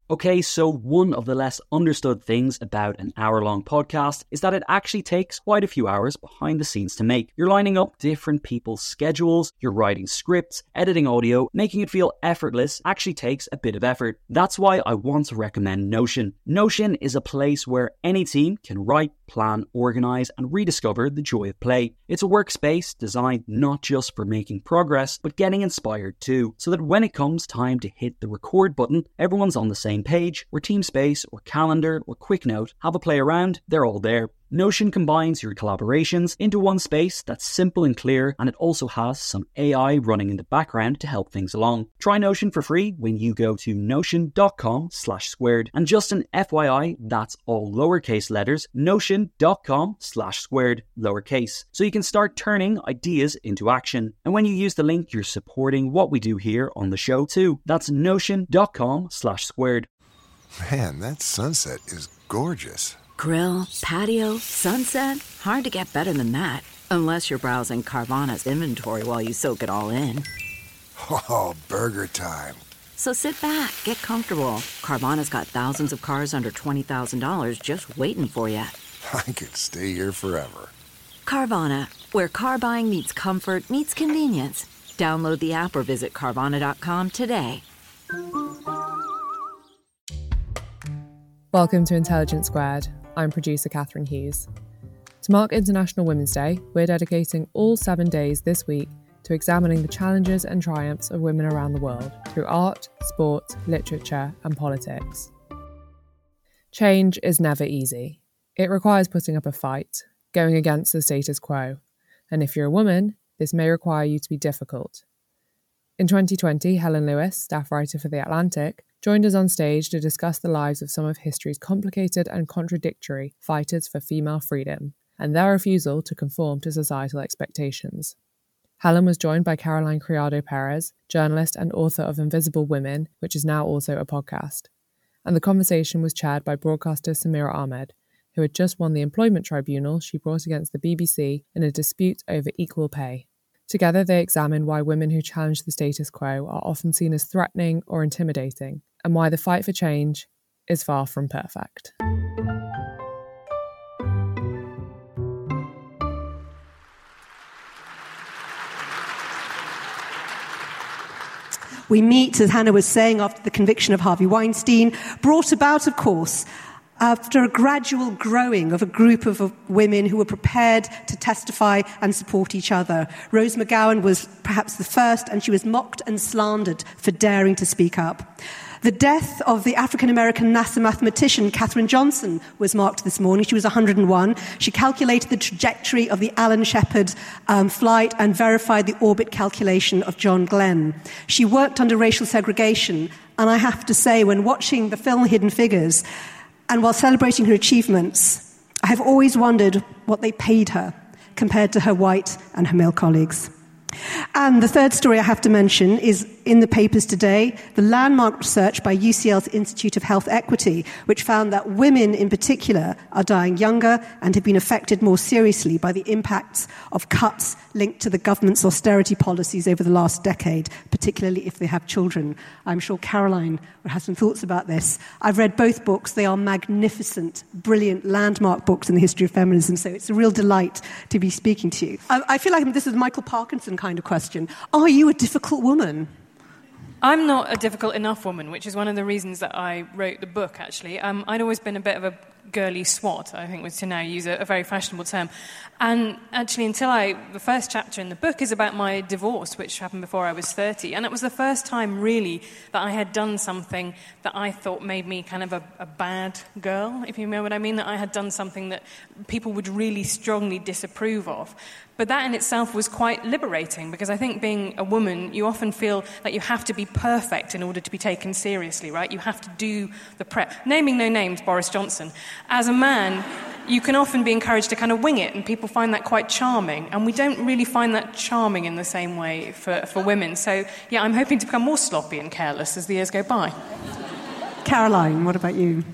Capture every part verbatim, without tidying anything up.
Okay, so one of the less understood things about an hour-long podcast is that it actually takes quite a few hours behind the scenes to make. You're lining up different people's schedules, you're writing scripts, editing audio, making it feel effortless actually takes a bit of effort. That's why I want to recommend Notion. Notion is a place where any team can write, plan, organize, and rediscover the joy of play. It's a workspace designed not just for making progress, but getting inspired too, so that when it comes time to hit the record button, everyone's on the same page, where TeamSpace or Calendar or QuickNote have a play around, they're all there. Notion combines your collaborations into one space that's simple and clear, and it also has some A I running in the background to help things along. Try Notion for free when you go to notion.com slash squared. And just an F Y I, that's all lowercase letters, notion.com slash squared, lowercase. So you can start turning ideas into action. And when you use the link, you're supporting what we do here on the show too. That's notion.com slash squared. Man, that sunset is gorgeous. Grill, patio, sunset. Hard to get better than that. Unless you're browsing Carvana's inventory while you soak it all in. Oh, burger time. So sit back, get comfortable. Carvana's got thousands of cars under twenty thousand dollars just waiting for you. I could stay here forever. Carvana, where car buying meets comfort, meets convenience. Download the app or visit Carvana dot com today. Welcome to Intelligence Squared. I'm producer Catherine Hughes. To mark International Women's Day, we're dedicating all seven days this week to examining the challenges and triumphs of women around the world through art, sport, literature, and politics. Change is never easy. It requires putting up a fight, going against the status quo. And if you're a woman, this may require you to be difficult. In twenty twenty, Helen Lewis, staff writer for The Atlantic, joined us on stage to discuss the lives of some of history's complicated and contradictory fighters for female freedom, and their refusal to conform to societal expectations. Helen was joined by Caroline Criado Perez, journalist and author of Invisible Women, which is now also a podcast. And the conversation was chaired by broadcaster Samira Ahmed, who had just won the employment tribunal she brought against the B B C in a dispute over equal pay. Together, they examined why women who challenge the status quo are often seen as threatening or intimidating, and why the fight for change is far from perfect. We meet, as Hannah was saying, after the conviction of Harvey Weinstein, brought about, of course, after a gradual growing of a group of women who were prepared to testify and support each other. Rose McGowan was perhaps the first, and she was mocked and slandered for daring to speak up. The death of the African-American NASA mathematician Katherine Johnson was marked this morning. She was one hundred and one. She calculated the trajectory of the Alan Shepard um, flight and verified the orbit calculation of John Glenn. She worked under racial segregation, and I have to say, when watching the film Hidden Figures, and while celebrating her achievements, I have always wondered what they paid her compared to her white and her male colleagues. And the third story I have to mention is in the papers today, the landmark research by U C L's Institute of Health Equity, which found that women in particular are dying younger and have been affected more seriously by the impacts of cuts linked to the government's austerity policies over the last decade, particularly if they have children. I'm sure Caroline will have some thoughts about this. I've read both books. They are magnificent, brilliant, landmark books in the history of feminism, so it's a real delight to be speaking to you. I, I feel like this is a Michael Parkinson kind of question. Are you a difficult woman? I'm not a difficult enough woman, which is one of the reasons that I wrote the book, actually. Um, I'd always been a bit of a girly swat, I think was to now use a, a very fashionable term. And actually, until I... The first chapter in the book is about my divorce, which happened before I was thirty. And it was the first time, really, that I had done something that I thought made me kind of a, a bad girl, if you know what I mean, that I had done something that people would really strongly disapprove of. But that in itself was quite liberating, because I think being a woman, you often feel that you have to be perfect in order to be taken seriously, right? You have to do the prep. Naming no names, Boris Johnson. As a man, you can often be encouraged to kind of wing it, and people find that quite charming. And we don't really find that charming in the same way for, for women. So, yeah, I'm hoping to become more sloppy and careless as the years go by. Caroline, what about you?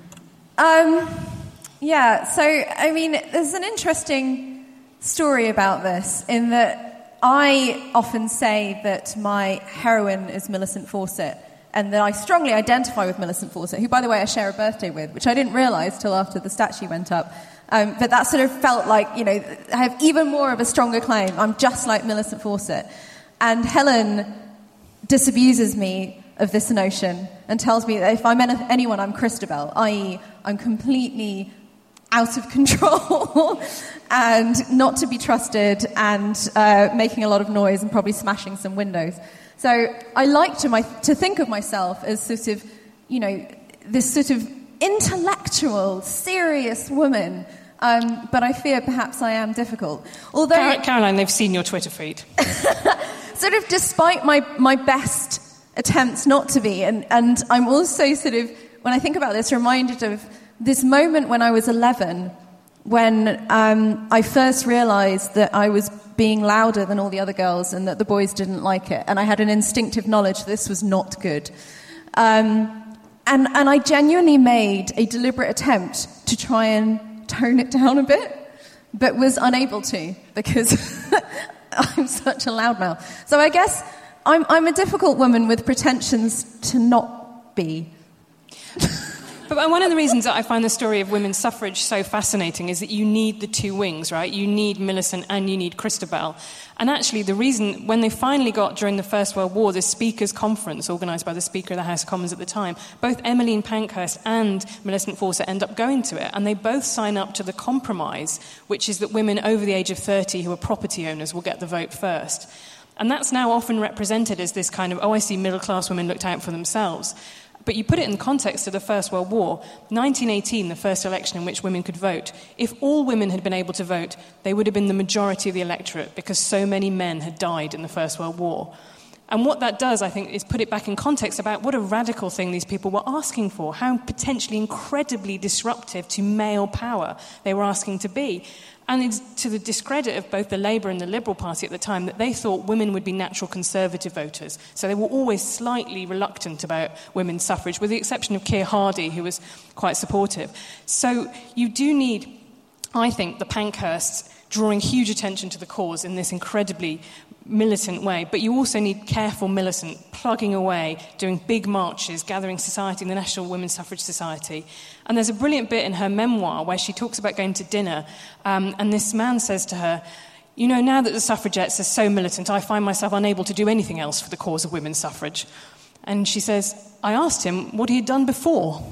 Um, yeah, so, I mean, there's an interesting story about this, in that I often say that my heroine is Millicent Fawcett, and that I strongly identify with Millicent Fawcett, who, by the way, I share a birthday with, which I didn't realise till after the statue went up. Um, but that sort of felt like, you know, I have even more of a stronger claim. I'm just like Millicent Fawcett. And Helen disabuses me of this notion and tells me that if I'm anyone, I'm Christabel, that is I'm completely out of control and not to be trusted and uh, making a lot of noise and probably smashing some windows. So I like to, my, to think of myself as sort of, you know, this sort of intellectual, serious woman, um, but I fear perhaps I am difficult. Although, Car- Caroline, they've seen your Twitter feed. Sort of despite my, my best attempts not to be, and, and I'm also sort of, when I think about this, reminded of this moment when I was eleven, when um, I first realised that I was being louder than all the other girls and that the boys didn't like it. And I had an instinctive knowledge this was not good. Um, and, and I genuinely made a deliberate attempt to try and tone it down a bit, but was unable to because I'm such a loudmouth. So I guess I'm, I'm a difficult woman with pretensions to not be. But one of the reasons that I find the story of women's suffrage so fascinating is that you need the two wings, right? You need Millicent and you need Christabel. And actually the reason, when they finally got, during the First World War, the Speakers' Conference, organised by the Speaker of the House of Commons at the time, both Emmeline Pankhurst and Millicent Fawcett end up going to it, and they both sign up to the compromise, which is that women over the age of thirty who are property owners will get the vote first. And that's now often represented as this kind of, oh, I see middle-class women looked out for themselves. But you put it in the context of the First World War, nineteen eighteen, the first election in which women could vote. If all women had been able to vote, they would have been the majority of the electorate because so many men had died in the First World War. And what that does, I think, is put it back in context about what a radical thing these people were asking for, how potentially incredibly disruptive to male power they were asking to be. And it's to the discredit of both the Labour and the Liberal Party at the time that they thought women would be natural conservative voters. So they were always slightly reluctant about women's suffrage, with the exception of Keir Hardie, who was quite supportive. So you do need, I think, the Pankhursts drawing huge attention to the cause in this incredibly militant way, but you also need careful Millicent plugging away, doing big marches, gathering society, the National Women's Suffrage Society. And there's a brilliant bit in her memoir where she talks about going to dinner, um, and this man says to her, you know, now that the suffragettes are so militant, I find myself unable to do anything else for the cause of women's suffrage. And she says, I asked him what he had done before.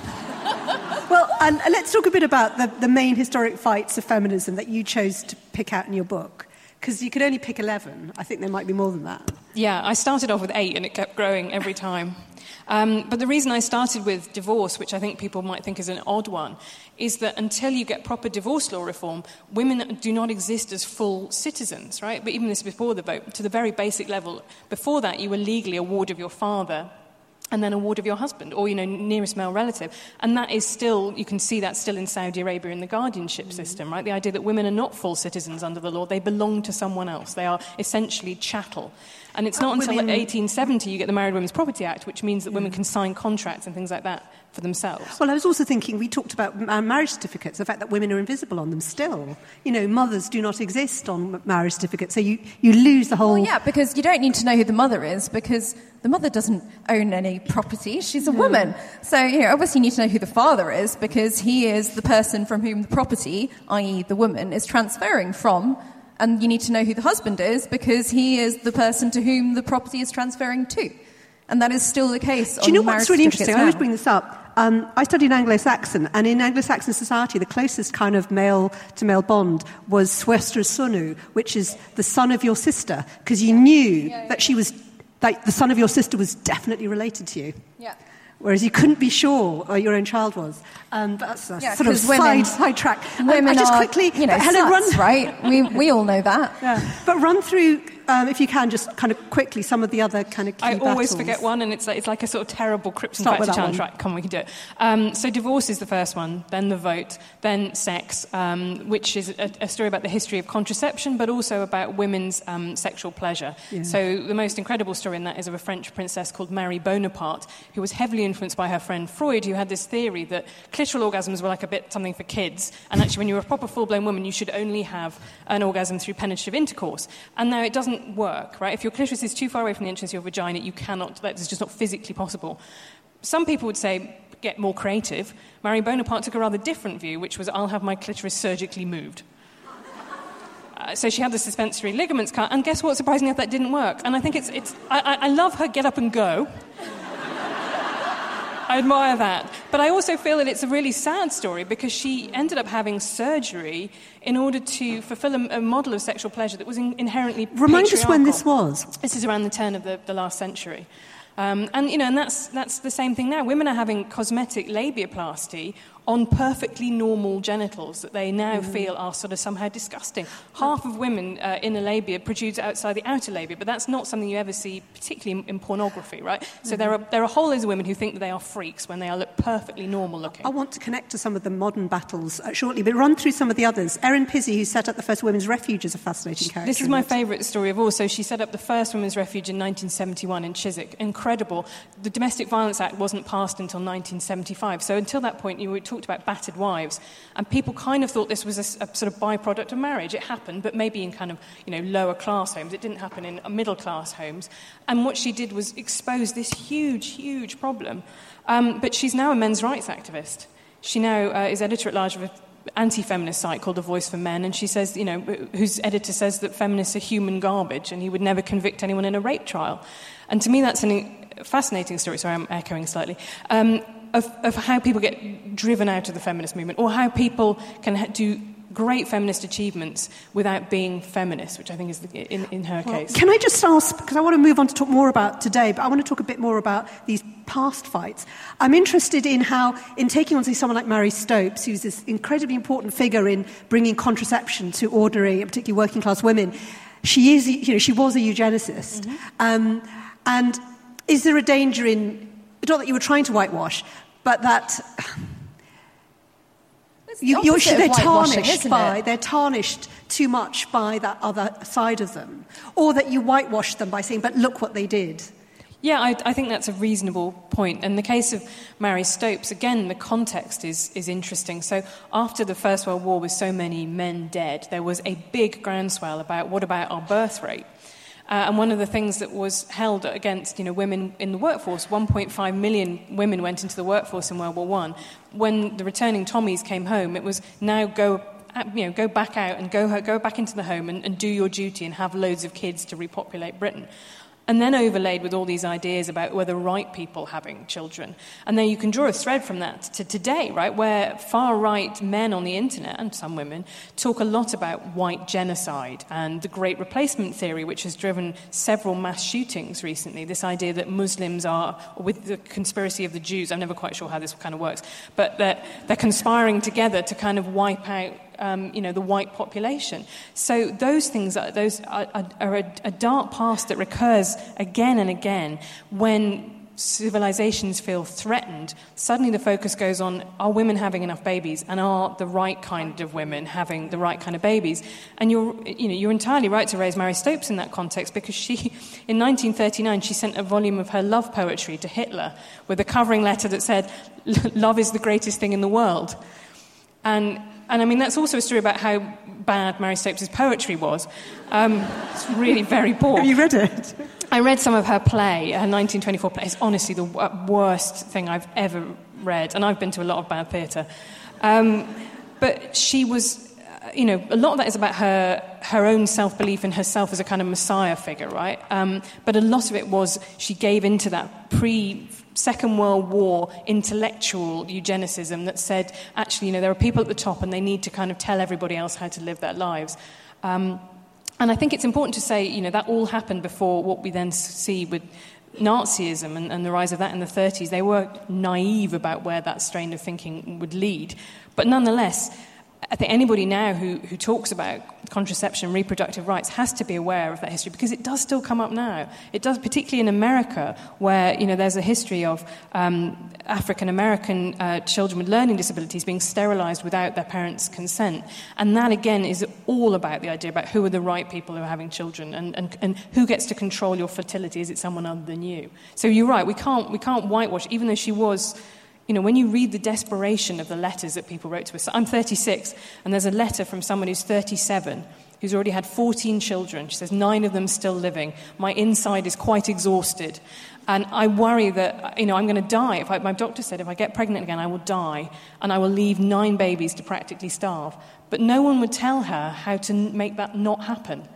Well, and let's talk a bit about the, the main historic fights of feminism that you chose to pick out in your book. Because you could only pick eleven. I think there might be more than that. Yeah, I started off with eight and it kept growing every time. Um, but the reason I started with divorce, which I think people might think is an odd one, is that until you get proper divorce law reform, women do not exist as full citizens, right? But even this before the vote, to the very basic level. Before that, you were legally a ward of your father and then a ward of your husband, or, you know, nearest male relative. And that is still, you can see that still in Saudi Arabia in the guardianship system, right? The idea that women are not full citizens under the law, they belong to someone else. They are essentially chattel. And it's not uh, until women... eighteen seventy you get the Married Women's Property Act, which means that yeah. women can sign contracts and things like that for themselves. Well, I was also thinking, we talked about marriage certificates, the fact that women are invisible on them still. You know, mothers do not exist on marriage certificates, so you, you lose the whole... Well, yeah, because you don't need to know who the mother is, because the mother doesn't own any property, she's a no. woman. So, you know, obviously you need to know who the father is, because he is the person from whom the property, that is the woman, is transferring from. And you need to know who the husband is, because he is the person to whom the property is transferring to. And that is still the case. Do you know what's really interesting? Now. I always bring this up. Um, I studied Anglo-Saxon, and in Anglo-Saxon society, the closest kind of male-to-male bond was Swester Sunu, which is the son of your sister, because you knew yeah, yeah. that she was, that the son of your sister was definitely related to you. Yeah. Whereas you couldn't be sure uh, your own child was. Um, but that's a yeah, sort of women, side, side track. Women um, I just are, quickly, you know, Helen, sluts, run right? We we all know that. Yeah. But run through, um, if you can, just kind of quickly some of the other kind of key I battles. always forget one, and it's like, it's like a sort of terrible Crips and Start Factor with that challenge. one. Right, come on, we can do it. Um, so divorce is the first one, then the vote, then sex, um, which is a, a story about the history of contraception, but also about women's um, sexual pleasure. Yeah. So the most incredible story in that is of a French princess called Marie Bonaparte, who was heavily influenced by her friend Freud, who had this theory that clitoral orgasms were like a bit something for kids, and actually when you were a proper full-blown woman, you should only have an orgasm through penetrative intercourse. And now it doesn't doesn't work, right? If your clitoris is too far away from the entrance of your vagina, you cannot, that's just not physically possible. Some people would say, get more creative. Marie Bonaparte took a rather different view, which was, I'll have my clitoris surgically moved. Uh, so she had the suspensory ligaments cut, and guess what? Surprisingly enough, that didn't work. And I think it's... it's I, I love her get up and go. I admire that. But I also feel that it's a really sad story because she ended up having surgery in order to fulfill a, a model of sexual pleasure that was in, inherently Remind patriarchal. us when this was. This is around the turn of the, the last century. Um, and, you know, and that's, that's the same thing now. Women are having cosmetic labiaplasty on perfectly normal genitals that they now mm. feel are sort of somehow disgusting. Half of women uh, in a labia protrude outside the outer labia, but that's not something you ever see, particularly in, in pornography, right? Mm-hmm. So there are there are whole loads of women who think that they are freaks when they are look perfectly normal looking. I want to connect to some of the modern battles uh, shortly, but run through some of the others. Erin Pizzey, who set up the first women's refuge, is a fascinating character. This is my favourite story of all. So she set up the first women's refuge in nineteen seventy-one in Chiswick. Incredible. The Domestic Violence Act wasn't passed until nineteen seventy-five. So until that point, you talked about battered wives. And people kind of thought this was a, a sort of byproduct of marriage. It happened, but maybe in kind of, you know, lower class homes. It didn't happen in middle class homes. And what she did was expose this huge, huge problem. Um, but she's now a men's rights activist. She now uh, is editor-at-large of an anti-feminist site called A Voice for Men, and she says, you know, whose editor says that feminists are human garbage and he would never convict anyone in a rape trial. And to me, that's a fascinating story. Sorry, I'm echoing slightly. Um, Of, of how people get driven out of the feminist movement, or how people can ha- do great feminist achievements without being feminist, which I think is the, in, in her well, case. Can I just ask, because I want to move on to talk more about today, but I want to talk a bit more about these past fights. I'm interested in how, in taking on, say, someone like Marie Stopes, who's this incredibly important figure in bringing contraception to ordinary, particularly working-class women, she is, you know, she was a eugenicist. Mm-hmm. Um, and is there a danger in, not that you were trying to whitewash, but that you, you're, they're tarnished by they're tarnished too much by that other side of them, or that you whitewash them by saying, "But look what they did." Yeah, I, I think that's a reasonable point. In the case of Marie Stopes, again, the context is is interesting. So after the First World War, with so many men dead, there was a big groundswell about what about our birth rate. Uh, and one of the things that was held against, you know, women in the workforce, one point five million women went into the workforce in World War One. When the returning Tommies came home, it was now go, you know, go back out and go go back into the home and, and do your duty and have loads of kids to repopulate Britain. And then overlaid with all these ideas about whether right people having children. And then you can draw a thread from that to today, right, where far-right men on the internet, and some women, talk a lot about white genocide and the Great Replacement theory, which has driven several mass shootings recently. This idea that Muslims are, with the conspiracy of the Jews, I'm never quite sure how this kind of works, but that they're conspiring together to kind of wipe out Um, you know, the white population. So those things are, those are, are, are a, a dark past that recurs again and again when civilizations feel threatened. Suddenly the focus goes on, are women having enough babies, and are the right kind of women having the right kind of babies? And you're, you know, you're entirely right to raise Marie Stopes in that context, because she, in nineteen thirty-nine, she sent a volume of her love poetry to Hitler with a covering letter that said, "Love is the greatest thing in the world." And And, I mean, that's also a story about how bad Marie Stopes' poetry was. Um, it's really very poor. Have you read it? I read some of her play, her nineteen twenty-four play. It's honestly the w- worst thing I've ever read, and I've been to a lot of bad theatre. Um, but she was, uh, you know, a lot of that is about her her own self-belief in herself as a kind of messiah figure, right? Um, but a lot of it was she gave into that pre- Second World War intellectual eugenicism that said, actually, you know, there are people at the top and they need to kind of tell everybody else how to live their lives. Um, and I think it's important to say, you know, that all happened before what we then see with Nazism and, and the rise of that in the thirties. They were naive about where that strain of thinking would lead. But nonetheless, I think anybody now who, who talks about contraception, reproductive rights, has to be aware of that history, because it does still come up now. It does, particularly in America, where, you know, there's a history of um, African-American uh, children with learning disabilities being sterilised without their parents' consent. And that, again, is all about the idea about who are the right people who are having children, and, and, and who gets to control your fertility. Is it someone other than you? So you're right, we can't, we can't whitewash, even though she was... You know, when you read the desperation of the letters that people wrote to us. I'm thirty-six, and there's a letter from someone who's thirty-seven, who's already had fourteen children. She says, nine of them still living. My inside is quite exhausted. And I worry that, you know, I'm going to die. If I, my doctor said if I get pregnant again, I will die, and I will leave nine babies to practically starve. But no one would tell her how to make that not happen.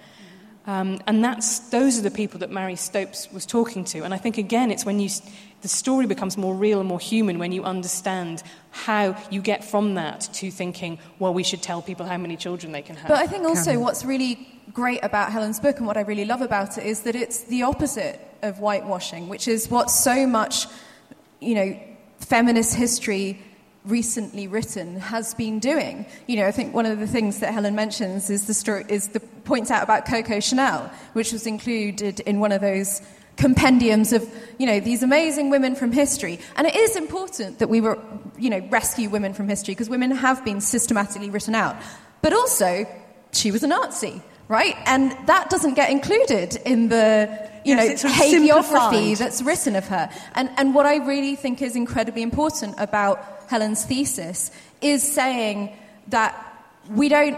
Um, and that's those are the people that Mary Stopes was talking to. And I think, again, it's when you the story becomes more real and more human when you understand how you get from that to thinking, well, we should tell people how many children they can have. But I think also what's really great about Helen's book and what I really love about it is that it's the opposite of whitewashing, which is what so much, you know, feminist history recently written has been doing. You know, I think one of the things that Helen mentions is the story, is the points out about Coco Chanel, which was included in one of those compendiums of, you know, these amazing women from history. And it is important that we were, you know, rescue women from history, because women have been systematically written out. But also, she was a Nazi, right? And that doesn't get included in the, you yes, know, hagiography that's written of her. And and what I really think is incredibly important about Helen's thesis is saying that we don't...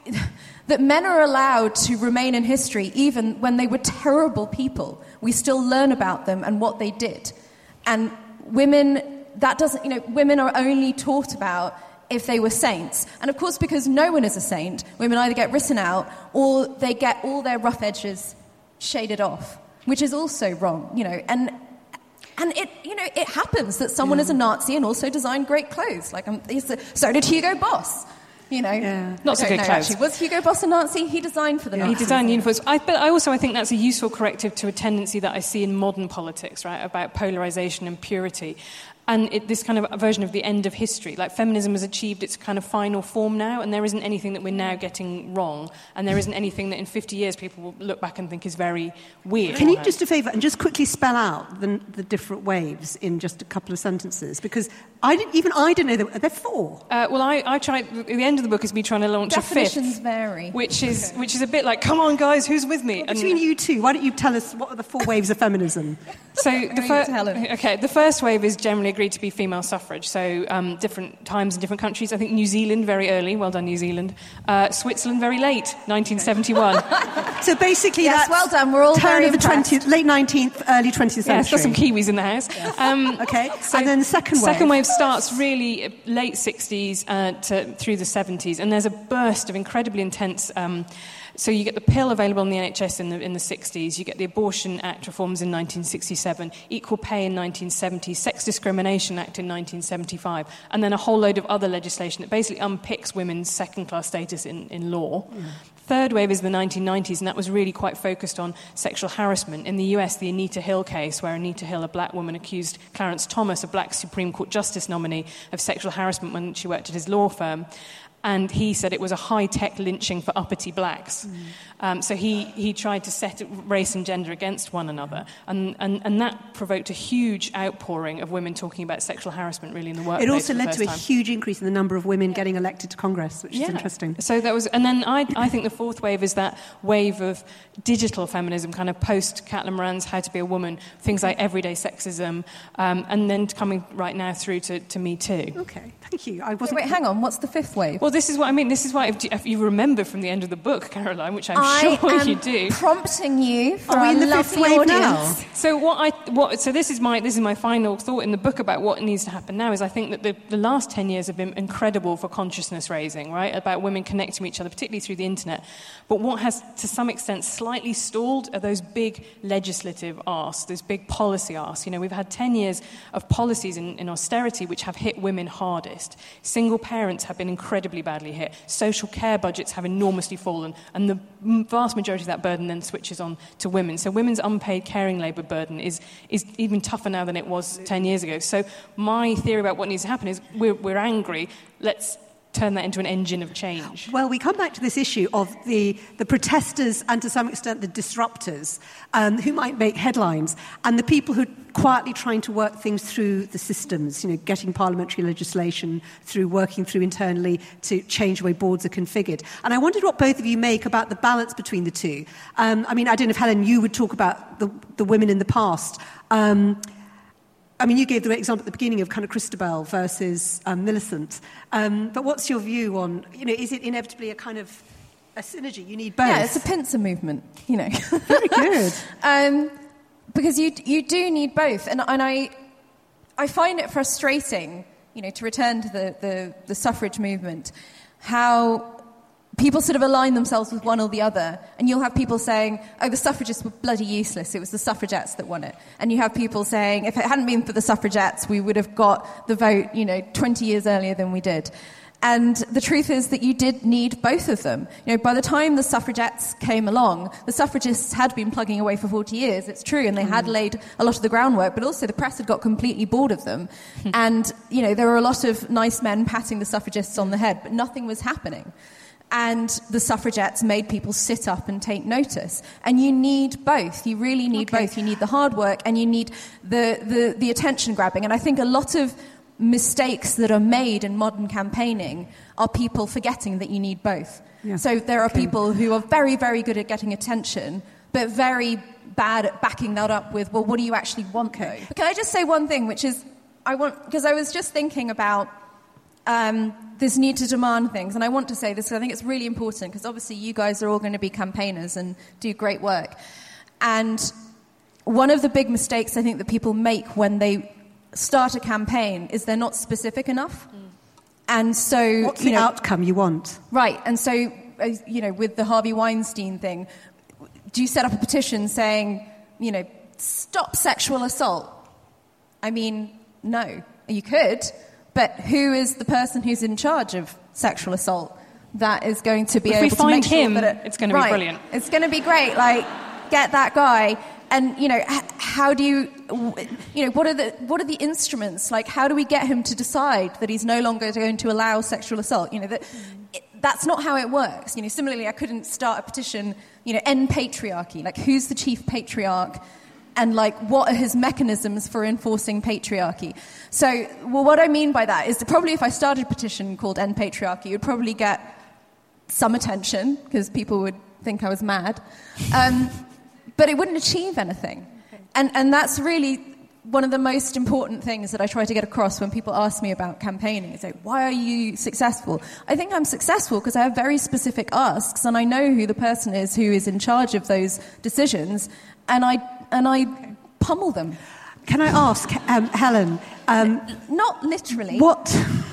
that men are allowed to remain in history even when they were terrible people. We still learn about them and what they did. And women, that doesn't, you know, women are only taught about if they were saints. And of course, because no one is a saint, women either get written out or they get all their rough edges shaded off, which is also wrong, you know. And and it, you know, it happens that someone yeah. is a Nazi and also designed great clothes. Like, um, so did Hugo Boss. You know, yeah. not so good know, clothes. Actually. Was Hugo Boss a Nazi? He designed for the yeah. Nazis. He designed uniforms. I, but I also I think that's a useful corrective to a tendency that I see in modern politics, right, about polarization and purity. And it, this kind of version of the end of history, like feminism has achieved its kind of final form now, and there isn't anything that we're now getting wrong, and there isn't anything that in fifty years people will look back and think is very weird. Can you just do a favour and just quickly spell out the, the different waves in just a couple of sentences? Because I didn't, even I didn't know there were there four. Uh, well, I, I tried. At the end of the book is me trying to launch Definitions a fifth. vary. Which is which is a bit like, come on, guys, who's with me? Well, between and, you two, why don't you tell us what are the four waves of feminism? So the first, okay, the first wave is generally agreed to be female suffrage. So um, different times in different countries. I think New Zealand very early. Well done, New Zealand. Uh, Switzerland very late, nineteen seventy-one. So basically, yes, that's well done. We're all turn very of the impressed. twentieth, late nineteenth, early twentieth century. Yes, got some Kiwis in the house. Yes. Um, okay, so and then the second wave. Second wave starts really late sixties uh, to, through the seventies, and there's a burst of incredibly intense. Um, So you get the pill available in the N H S in the, in the sixties, you get the Abortion Act reforms in nineteen sixty-seven, Equal Pay in nineteen seventy, Sex Discrimination Act in nineteen seventy-five, and then a whole load of other legislation that basically unpicks women's second-class status in, in law. Mm. Third wave is the nineteen nineties, and that was really quite focused on sexual harassment. In the U S, the Anita Hill case, where Anita Hill, a black woman, accused Clarence Thomas, a black Supreme Court Justice nominee, of sexual harassment when she worked at his law firm. And he said it was a high-tech lynching for uppity blacks. Mm. Um, so he, he tried to set race and gender against one another. And, and, and that provoked a huge outpouring of women talking about sexual harassment really in the workplace. It also led to a time. huge increase in the number of women getting elected to Congress, which yeah. is interesting. So that was, and then I, I think the fourth wave is that wave of digital feminism, kind of post-Caitlin Moran's How to Be a Woman, things like everyday sexism, um, and then coming right now through to, to Me Too. Okay, thank you. I wasn't... Wait, wait, hang on. What's the fifth wave? Well, this is what I mean. This is why, if, if you remember from the end of the book, Caroline, which I'm I sure am you do, prompting you for Are we a in the fifth lovely wave audience. now? So what I what so this is my this is my final thought in the book about what needs to happen now is I think that the, the last ten years have been incredible for consciousness raising, right? About women connecting with each other, particularly through the internet. But what has to some extent slightly stalled are those big legislative asks, those big policy asks. You know, we've had ten years of policies in, in austerity which have hit women hardest. Single parents have been incredibly badly hit. Social care budgets have enormously fallen, and the vast majority of that burden then switches on to women. So women's unpaid caring labour burden is is even tougher now than it was ten years ago. So my theory about what needs to happen is we're, we're angry, let's turn that into an engine of change. Well, we come back to this issue of the, the protesters and to some extent the disruptors um, who might make headlines and the people who are quietly trying to work things through the systems, you know, getting parliamentary legislation through, working through internally to change the way boards are configured. And I wondered what both of you make about the balance between the two. Um, I mean, I don't know if, Helen, you would talk about the, the women in the past. Um, I mean, you gave the example at the beginning of kind of Christabel versus um, Millicent. Um, but what's your view on, you know, is it inevitably a kind of a synergy. You need both. Yeah, it's a pincer movement, you know. Very good. um, because you you do need both, and and I I find it frustrating, you know, to return to the the, the suffrage movement, how people sort of align themselves with one or the other, and you'll have people saying, oh, the suffragists were bloody useless, it was the suffragettes that won it. And you have people saying, if it hadn't been for the suffragettes, we would have got the vote, you know, twenty years earlier than we did. And the truth is that you did need both of them. You know, by the time the suffragettes came along, the suffragists had been plugging away for forty years, it's true, and they mm. had laid a lot of the groundwork, but also the press had got completely bored of them. And, you know, there were a lot of nice men patting the suffragists on the head, but nothing was happening. And the suffragettes made people sit up and take notice. And you need both. You really need okay. both. You need the hard work and you need the, the, the attention grabbing. And I think a lot of mistakes that are made in modern campaigning are people forgetting that you need both. Yeah. So there are okay. people who are very, very good at getting attention, but very bad at backing that up with, well, what do you actually want, okay. though? But can I just say one thing, which is, I want, because I was just thinking about Um, this need to demand things. And I want to say this because I think it's really important because obviously you guys are all going to be campaigners and do great work. And one of the big mistakes I think that people make when they start a campaign is they're not specific enough. Mm. And so... What's you the know, outcome you want? Right. And so, uh, you know, with the Harvey Weinstein thing, do you set up a petition saying, you know, stop sexual assault? I mean, no. You could... But who is the person who's in charge of sexual assault that is going to be if able we to find make sure him, that it, it's going to right, be brilliant. It's going to be great. Like, get that guy. And, you know, h- how do you, you know, what are the what are the instruments? Like, how do we get him to decide that he's no longer going to allow sexual assault? You know, that it, that's not how it works. You know, similarly, I couldn't start a petition, you know, end patriarchy. Like, who's the chief patriarch? And, like, what are his mechanisms for enforcing patriarchy? So, well, what I mean by that is that probably if I started a petition called End Patriarchy, it would probably get some attention, because people would think I was mad. Um, but it wouldn't achieve anything. Okay. And, and that's really one of the most important things that I try to get across when people ask me about campaigning. It's like, why are you successful? I think I'm successful because I have very specific asks, and I know who the person is who is in charge of those decisions, and I... and I pummel them. Can I ask, um, Helen? Um, Not literally. What,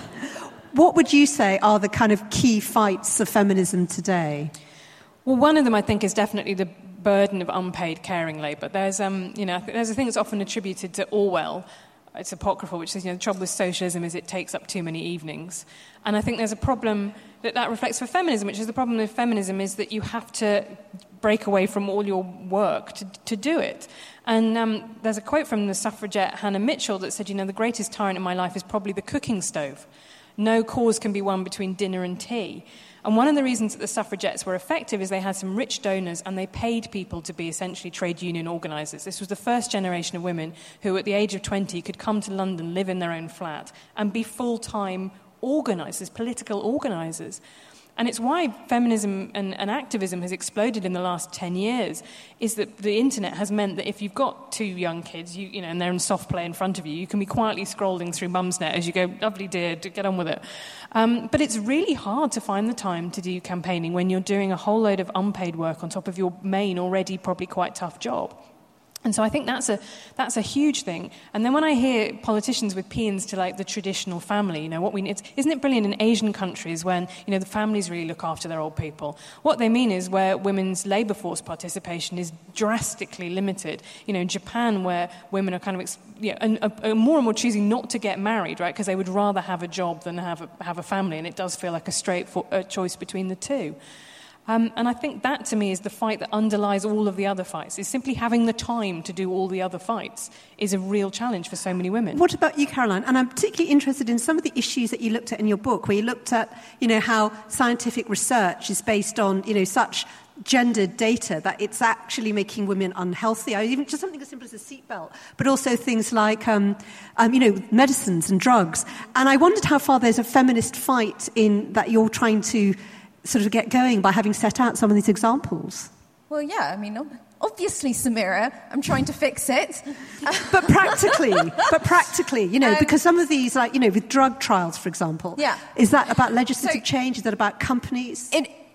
what would you say are the kind of key fights of feminism today? Well, one of them, I think, is definitely the burden of unpaid caring labour. There's, um, you know, there's a thing that's often attributed to Orwell. It's apocryphal, which says, you know, the trouble with socialism is it takes up too many evenings. And I think there's a problem that that reflects for feminism, which is the problem with feminism is that you have to break away from all your work to, to do it. And um, there's a quote from the suffragette Hannah Mitchell that said, you know, the greatest tyrant in my life is probably the cooking stove. No cause can be won between dinner and tea. And one of the reasons that the suffragettes were effective is they had some rich donors and they paid people to be essentially trade union organisers. This was the first generation of women who at the age of twenty could come to London, live in their own flat and be full-time organisers, political organisers. And it's why feminism and, and activism has exploded in the last ten years, is that the internet has meant that if you've got two young kids, you, you know, and they're in soft play in front of you, you can be quietly scrolling through Mumsnet as you go, lovely dear, get on with it. Um, but it's really hard to find the time to do campaigning when you're doing a whole load of unpaid work on top of your main, already probably quite tough job. And so I think that's a that's a huge thing. And then when I hear politicians with paeans to like the traditional family, you know, what we it's, isn't it brilliant in Asian countries when, you know, the families really look after their old people? What they mean is where women's labour force participation is drastically limited. You know, in Japan where women are kind of, you know, and, uh, more and more choosing not to get married, right, because they would rather have a job than have a, have a family, and it does feel like a straight for, uh, choice between the two. Um, and I think that, to me, is the fight that underlies all of the other fights, is simply having the time to do all the other fights is a real challenge for so many women. What about you, Caroline? And I'm particularly interested in some of the issues that you looked at in your book, where you looked at, you know, how scientific research is based on, you know, such gendered data that it's actually making women unhealthy. I even just something as simple as a seatbelt, but also things like, um, um, you know, medicines and drugs. And I wondered how far there's a feminist fight in that you're trying to sort of get going by having set out some of these examples. Well, yeah, I mean, obviously, Samira, I'm trying to fix it. But practically, but practically, you know, um, because some of these, like, you know, with drug trials, for example, yeah. is that about legislative so, change? Is that about companies? It,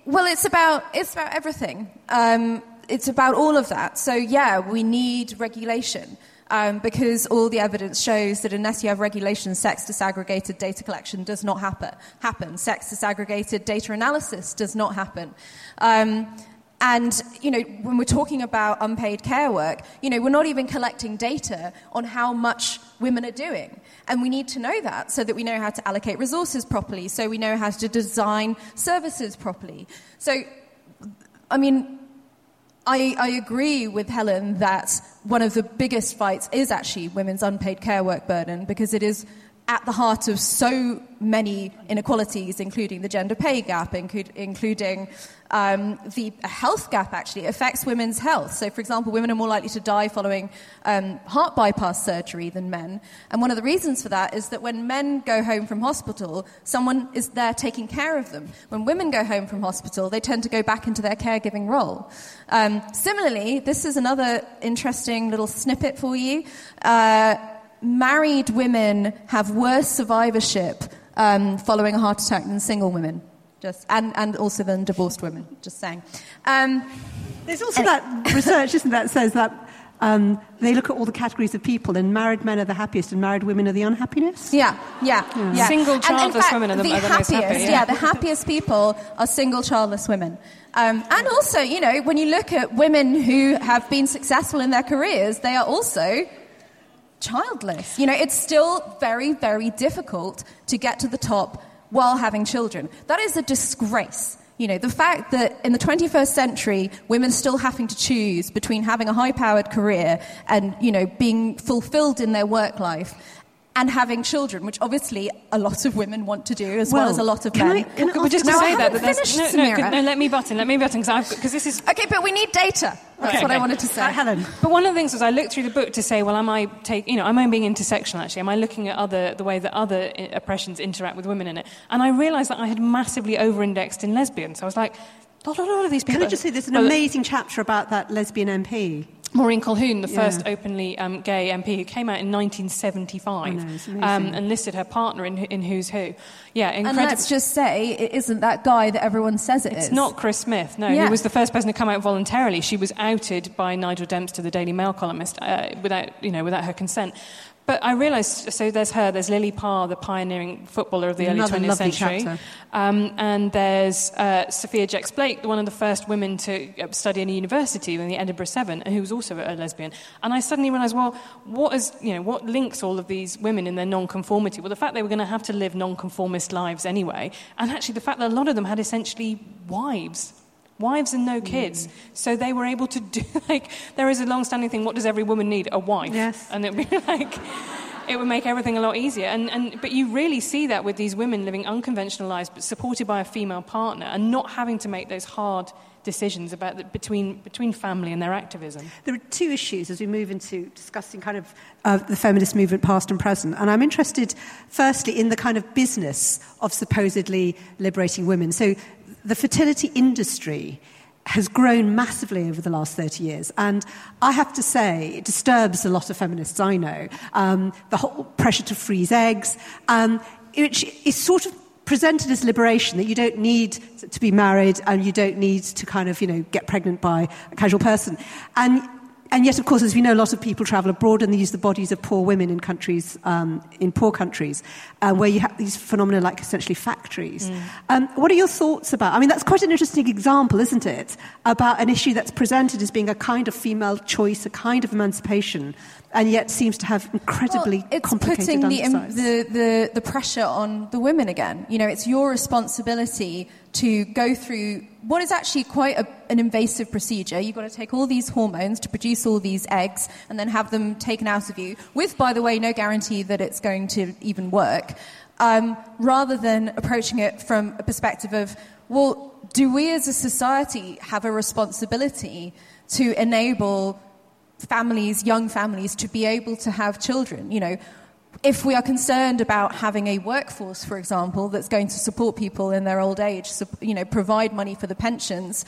Well, it's about it's about everything. Um, it's about all of that. So, yeah, we need regulation. Um, because all the evidence shows that unless you have regulation, sex disaggregated data collection does not happen. happen. Sex disaggregated data analysis does not happen. Um, and, you know, when we're talking about unpaid care work, you know, we're not even collecting data on how much women are doing. And we need to know that so that we know how to allocate resources properly, so we know how to design services properly. So, I mean... I, I agree with Helen that one of the biggest fights is actually women's unpaid care work burden, because it is at the heart of so many inequalities, including the gender pay gap, include, including um, the health gap, actually. It affects women's health. So, for example, women are more likely to die following um, heart bypass surgery than men. And one of the reasons for that is that when men go home from hospital, someone is there taking care of them. When women go home from hospital, they tend to go back into their caregiving role. Um, similarly, this is another interesting little snippet for you. Uh, married women have worse survivorship um, following a heart attack than single women, just and, and also than divorced women, just saying. Um, There's also that research, isn't there, that says that um, they look at all the categories of people, and married men are the happiest and married women are the unhappiness. Yeah, yeah, yeah. yeah. Single childless fact, women are the, the are the happiest, most happy. Yeah. yeah, the happiest people are single childless women. Um, and also, you know, when you look at women who have been successful in their careers, they are also childless. You know, it's still very, very difficult to get to the top while having children. That is a disgrace. You know, the fact that in the twenty-first century, women still having to choose between having a high-powered career and, you know, being fulfilled in their work life and having children, which obviously a lot of women want to do, as well, well as a lot of men. I, can well, just to no, say that, that there's, no, no, no, no, let me button, let me button, because this is... Okay, but we need data. That's okay, what okay. I wanted to say. Uh, Helen. But one of the things was I looked through the book to say, well, am I take, you know, am I being intersectional actually? Am I looking at other the way that other oppressions interact with women in it? And I realised that I had massively over-indexed in lesbians. So I was like, a lot, a lot of these people... Can I just say, there's an well, amazing chapter about that lesbian M P. Maureen Colquhoun, the yeah. first openly um, gay M P, who came out in nineteen seventy-five, know, um, and listed her partner in, in Who's Who. Yeah, incredible. And let's just say, it isn't that guy that everyone says it it's is. It's not Chris Smith, no. Yeah. He was the first person to come out voluntarily. She was outed by Nigel Dempster, the Daily Mail columnist, uh, without, you know, without her consent. But I realised, so there's her, there's Lily Parr, the pioneering footballer of the Another early twentieth lovely century. Um, and there's uh, Sophia Jex-Blake, one of the first women to study in a university in the Edinburgh Seven, who was also a lesbian. And I suddenly realised, well, what is, you know, what links all of these women in their non-conformity? Well, the fact they were going to have to live non-conformist lives anyway, and actually the fact that a lot of them had essentially wives. Wives and no kids. Mm. So they were able to do, like, there is a long-standing thing, what does every woman need? A wife. Yes. And it would be like, it would make everything a lot easier. And, and But you really see that with these women living unconventional lives, but supported by a female partner, and not having to make those hard decisions about the, between between family and their activism. There are two issues as we move into discussing kind of uh, the feminist movement past and present. And I'm interested, firstly, in the kind of business of supposedly liberating women. So the fertility industry has grown massively over the last thirty years. And I have to say, it disturbs a lot of feminists I know. Um, the whole pressure to freeze eggs, um, which is sort of presented as liberation, that you don't need to be married and you don't need to kind of, you know, get pregnant by a casual person. And And yet, of course, as we know, a lot of people travel abroad and they use the bodies of poor women in countries, um, in poor countries, uh, where you have these phenomena like essentially factories. Mm. Um, what are your thoughts about? I mean, that's quite an interesting example, isn't it, about an issue that's presented as being a kind of female choice, a kind of emancipation, and yet seems to have incredibly well, it's complicated putting the, undersides. the, the, the pressure on the women again. You know, it's your responsibility to go through what is actually quite a, an invasive procedure. You've got to take all these hormones to produce all these eggs and then have them taken out of you, with, by the way, no guarantee that it's going to even work, um, rather than approaching it from a perspective of, well, do we as a society have a responsibility to enable families, young families, to be able to have children? You know, if we are concerned about having a workforce, for example, that's going to support people in their old age, you know, provide money for the pensions,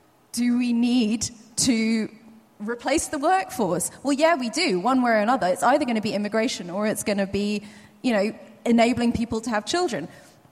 do we need to replace the workforce? Well, yeah, we do, one way or another. It's either going to be immigration or it's going to be, you know, enabling people to have children.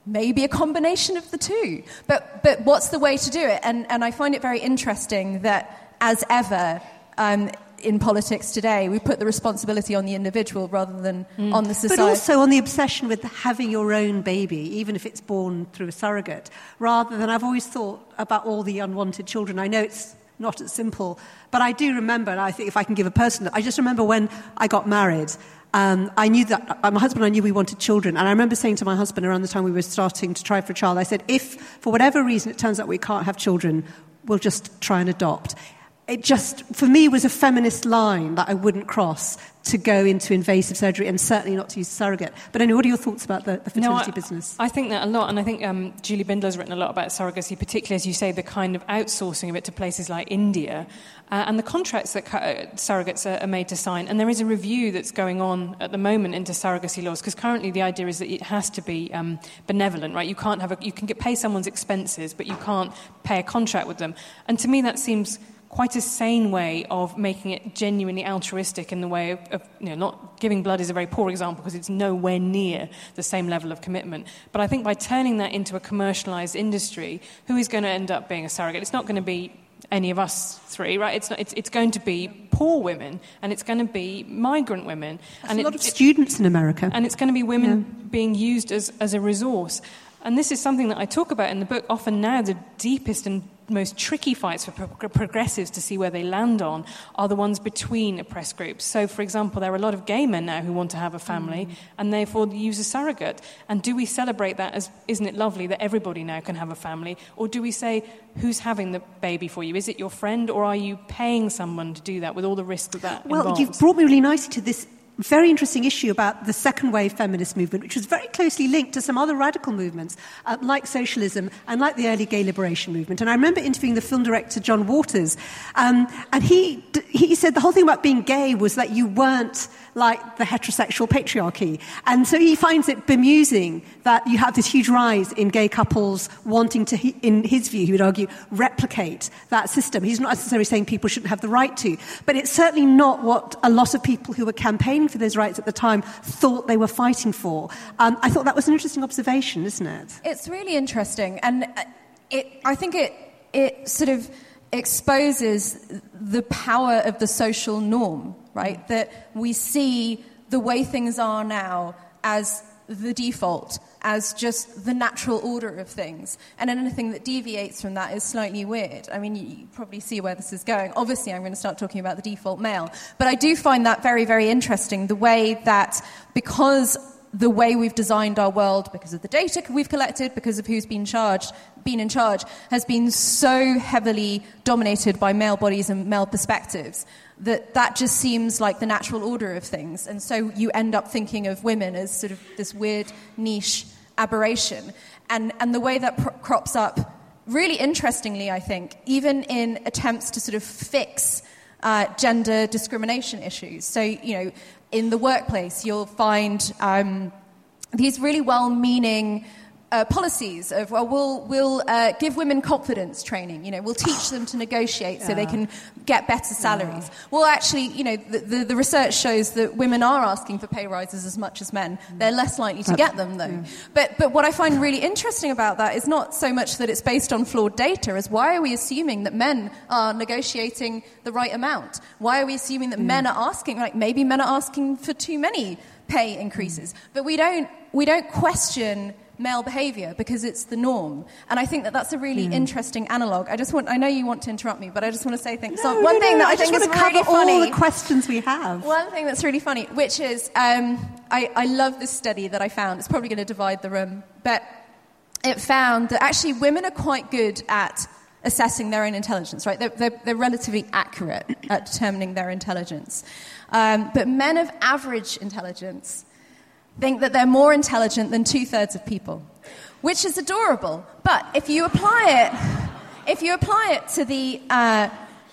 maybe a combination of the two. But but what's the way to do it? And and I find it very interesting that, as ever, um, in politics today, we put the responsibility on the individual rather than mm. on the society. But also on the obsession with having your own baby, even if it's born through a surrogate, rather than, I've always thought about all the unwanted children. I know it's not as simple, but I do remember, and I think if I can give a personal, I just remember when I got married, um, I knew that, uh, my husband and I knew we wanted children, and I remember saying to my husband around the time we were starting to try for a child, I said, if for whatever reason it turns out we can't have children, we'll just try and adopt. It just, for me, was a feminist line that I wouldn't cross to go into invasive surgery, and certainly not to use a surrogate. But anyway, what are your thoughts about the, the fertility no, I, business? I think that a lot, and I think um, Julie Bindler's written a lot about surrogacy, particularly, as you say, the kind of outsourcing of it to places like India, uh, and the contracts that uh, surrogates are, are made to sign. And there is a review that's going on at the moment into surrogacy laws, because currently the idea is that it has to be um, benevolent, right? You can't have a, you can get, pay someone's expenses, but you can't pay a contract with them. And to me, that seems quite a sane way of making it genuinely altruistic in the way of, of, you know, not giving blood is a very poor example because it's nowhere near the same level of commitment. But I think by turning that into a commercialised industry, who is going to end up being a surrogate? It's not going to be any of us three, right? It's not, it's, it's going to be poor women, and it's going to be migrant women. That's and a lot it, of students in America. And it's going to be women yeah. being used as, as a resource. And this is something that I talk about in the book. Often now the deepest and most tricky fights for pro- progressives to see where they land on are the ones between oppressed groups. So, for example, there are a lot of gay men now who want to have a family mm. and therefore use a surrogate. And do we celebrate that as, isn't it lovely that everybody now can have a family? Or do we say, who's having the baby for you? Is it your friend, or are you paying someone to do that with all the risk that that well, involves? Well, you've brought me really nicely to this very interesting issue about the second wave feminist movement, which was very closely linked to some other radical movements, uh, like socialism and like the early gay liberation movement. And I remember interviewing the film director John Waters, um, and he he said the whole thing about being gay was that you weren't like the heterosexual patriarchy. And so he finds it bemusing that you have this huge rise in gay couples wanting to, in his view, he would argue, replicate that system. He's not necessarily saying people shouldn't have the right to, but it's certainly not what a lot of people who were campaigning for those rights at the time thought they were fighting for. Um, I thought that was an interesting observation, isn't it? It's really interesting, and it, I think it it sort of exposes the power of the social norm, right? That we see the way things are now as the default, as just the natural order of things. And anything that deviates from that is slightly weird. I mean, you, you probably see where this is going. Obviously, I'm going to start talking about the default male. But I do find that very, very interesting, the way that because the way we've designed our world, because of the data we've collected, because of who's been charged, been in charge, has been so heavily dominated by male bodies and male perspectives, that that just seems like the natural order of things. And so you end up thinking of women as sort of this weird niche aberration. And, and the way that pro- crops up, really interestingly, I think, even in attempts to sort of fix uh, gender discrimination issues. So, you know, in the workplace, you'll find um, these really well-meaning uh, policies of, well, we'll, we'll uh, give women confidence training, you know, we'll teach them to negotiate yeah. so they can get better salaries. Yeah. Well, actually, you know, the, the, the research shows that women are asking for pay rises as much as men. They're less likely to get them, though. Yeah. But, but what I find really interesting about that is not so much that it's based on flawed data, as why are we assuming that men are negotiating the right amount? Why are we assuming that mm. men are asking, like maybe men are asking for too many pay increases? Mm. But we don't, we don't question male behaviour because it's the norm. And I think that that's a really mm. interesting analogue. I just want, I know you want to interrupt me, but I just want to say things. No, so one no, thing no, that I, I think just is want to really cover funny. all the questions we have. One thing that's really funny, which is, um, I, I love this study that I found. It's probably going to divide the room. But it found that actually women are quite good at assessing their own intelligence, right? They're, they're, they're relatively accurate at determining their intelligence. Um, but men of average intelligence think that they're more intelligent than two-thirds of people, which is adorable. But if you apply it, if you apply it to the uh,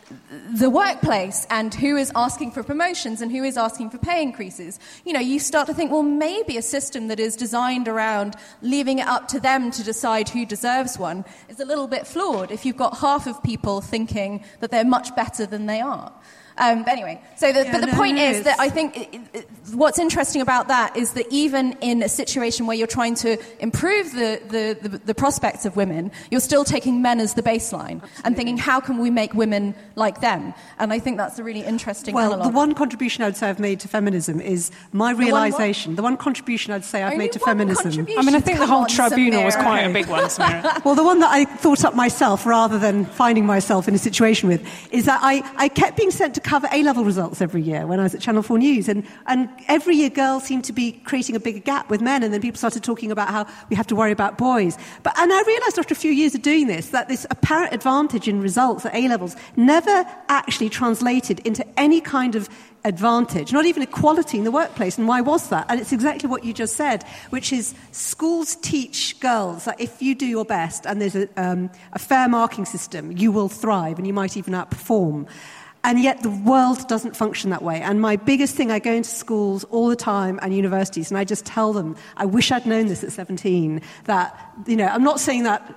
the workplace and who is asking for promotions and who is asking for pay increases, you know, you start to think, well, maybe a system that is designed around leaving it up to them to decide who deserves one is a little bit flawed if you've got half of people thinking that they're much better than they are. Um, but anyway, so the, Yeah, but the no, point no, is it's- that I think it, it, what's interesting about that is that even in a situation where you're trying to improve the, the, the, the prospects of women, you're still taking men as the baseline Absolutely. and thinking, how can we make women like them? And I think that's a really interesting Well, analog. the one contribution I'd say I've made to feminism is my realisation. The one contribution I'd say I've Only made to one feminism. contribution? I mean, I think the Come whole on, tribunal was Samira. quite a big one, Samira. Well, the one that I thought up myself rather than finding myself in a situation with is that I, I kept being sent to cover A-level results every year when I was at Channel four News. And, and every year girls seemed to be creating a bigger gap with men. And then people started talking about how we have to worry about boys. But, and I realised after a few years of doing this that this apparent advantage in results at A-levels never actually translated into any kind of advantage, not even equality in the workplace. And why was that? And it's exactly what you just said, which is schools teach girls that if you do your best and there's a, um, a fair marking system, you will thrive and you might even outperform. And yet the world doesn't function that way. And my biggest thing, I go into schools all the time and universities, and I just tell them, I wish I'd known this at seventeen, that, you know, I'm not saying that.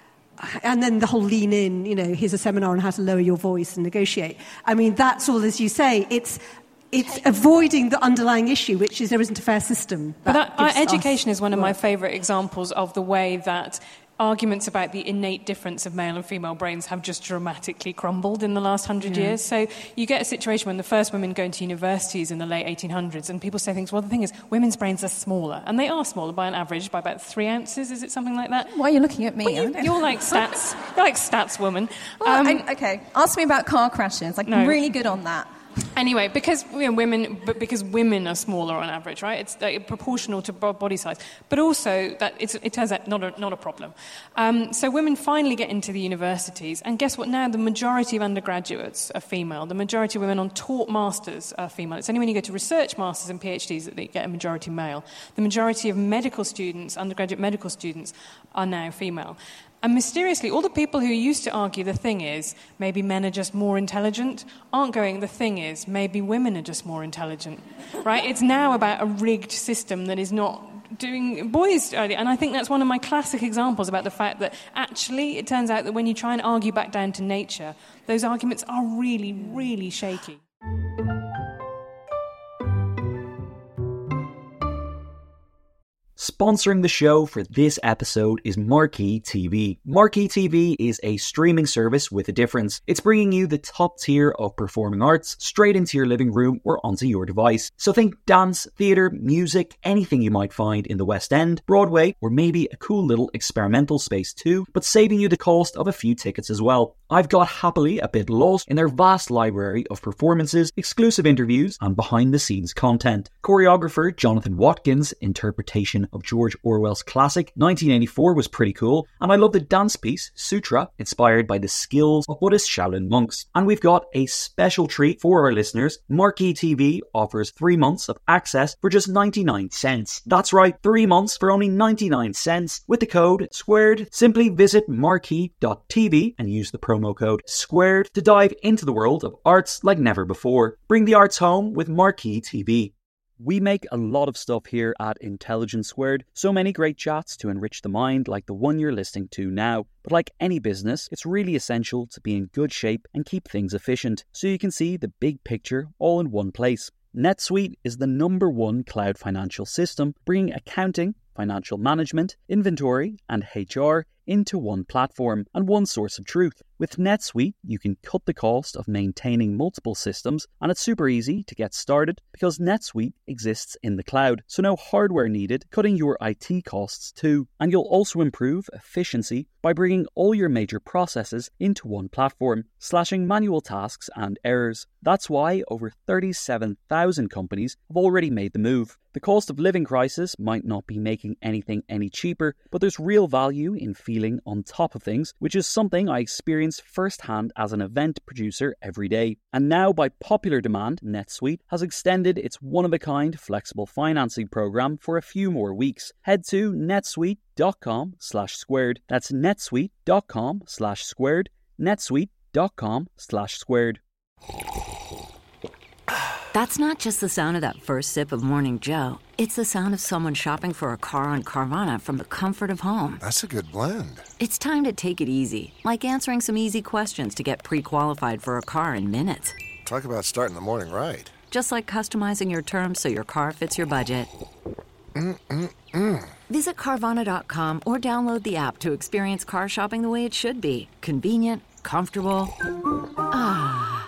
And then the whole lean in, you know, here's a seminar on how to lower your voice and negotiate. I mean, that's all, as you say, it's it's avoiding the underlying issue, which is there isn't a fair system. But our, our gives education us is one of work. my favourite examples of the way that arguments about the innate difference of male and female brains have just dramatically crumbled in the last hundred Yeah. years. So you get a situation when the first women go into universities in the late eighteen hundreds, and people say things, well, the thing is, women's brains are smaller. And they are smaller by an average, by about three ounces, is it something like that? Why are you looking at me? Well, I you, don't- you're like stats. You're like stats woman. Well, Um, I- okay, ask me about car crashes. Like, No. I'm really good on that. Anyway, because you know, women, but because women are smaller on average, right? It's uh, proportional to bo- body size, but also that it's, it turns out not a, not a problem. Um, so women finally get into the universities, and guess what? Now the majority of undergraduates are female. The majority of women on taught masters are female. It's only when you go to research masters and PhDs that they get a majority male. The majority of medical students, undergraduate medical students, are now female. And mysteriously, all the people who used to argue the thing is, maybe men are just more intelligent, aren't going, the thing is, maybe women are just more intelligent, right? It's now about a rigged system that is not doing boys early. And I think that's one of my classic examples about the fact that actually it turns out that when you try and argue back down to nature, those arguments are really, really shaky. Sponsoring the show for this episode is Marquee T V. Marquee T V is a streaming service with a difference. It's bringing you the top tier of performing arts straight into your living room or onto your device. So think dance, theatre, music, anything you might find in the West End, Broadway, or maybe a cool little experimental space too, but saving you the cost of a few tickets as well. I've got happily a bit lost in their vast library of performances, exclusive interviews, and behind-the-scenes content. Choreographer Jonathan Watkins' interpretation of George Orwell's classic nineteen eighty-four was pretty cool, and I love the dance piece Sutra, inspired by the skills of Buddhist Shaolin monks. And we've got a special treat for our listeners. Marquee T V offers three months of access for just ninety-nine cents. That's right, three months for only ninety-nine cents. With the code SQUARED, simply visit marquee dot t v and use the promo code SQUARED to dive into the world of arts like never before. Bring the arts home with Marquee T V. We make a lot of stuff here at Intelligence Squared, so many great chats to enrich the mind like the one you're listening to now. But like any business, it's really essential to be in good shape and keep things efficient, so you can see the big picture all in one place. NetSuite is the number one cloud financial system, bringing accounting, financial management, inventory, and H R into one platform and one source of truth. With NetSuite, you can cut the cost of maintaining multiple systems, and it's super easy to get started because NetSuite exists in the cloud, so no hardware needed, cutting your I T costs too. And you'll also improve efficiency by bringing all your major processes into one platform, slashing manual tasks and errors. That's why over thirty-seven thousand companies have already made the move. The cost of living crisis might not be making anything any cheaper, but there's real value in feeling on top of things, which is something I experience firsthand as an event producer every day. And now, by popular demand, NetSuite has extended its one-of-a-kind flexible financing program for a few more weeks. Head to netsuite.com slash squared. That's netsuite.com slash squared. netsuite.com slash squared. That's not just the sound of that first sip of Morning Joe. It's the sound of someone shopping for a car on Carvana from the comfort of home. That's a good blend. It's time to take it easy, like answering some easy questions to get pre-qualified for a car in minutes. Talk about starting the morning right. Just like customizing your terms so your car fits your budget. Mm-mm-mm. Visit Carvana dot com or download the app to experience car shopping the way it should be. Convenient, comfortable. Ah.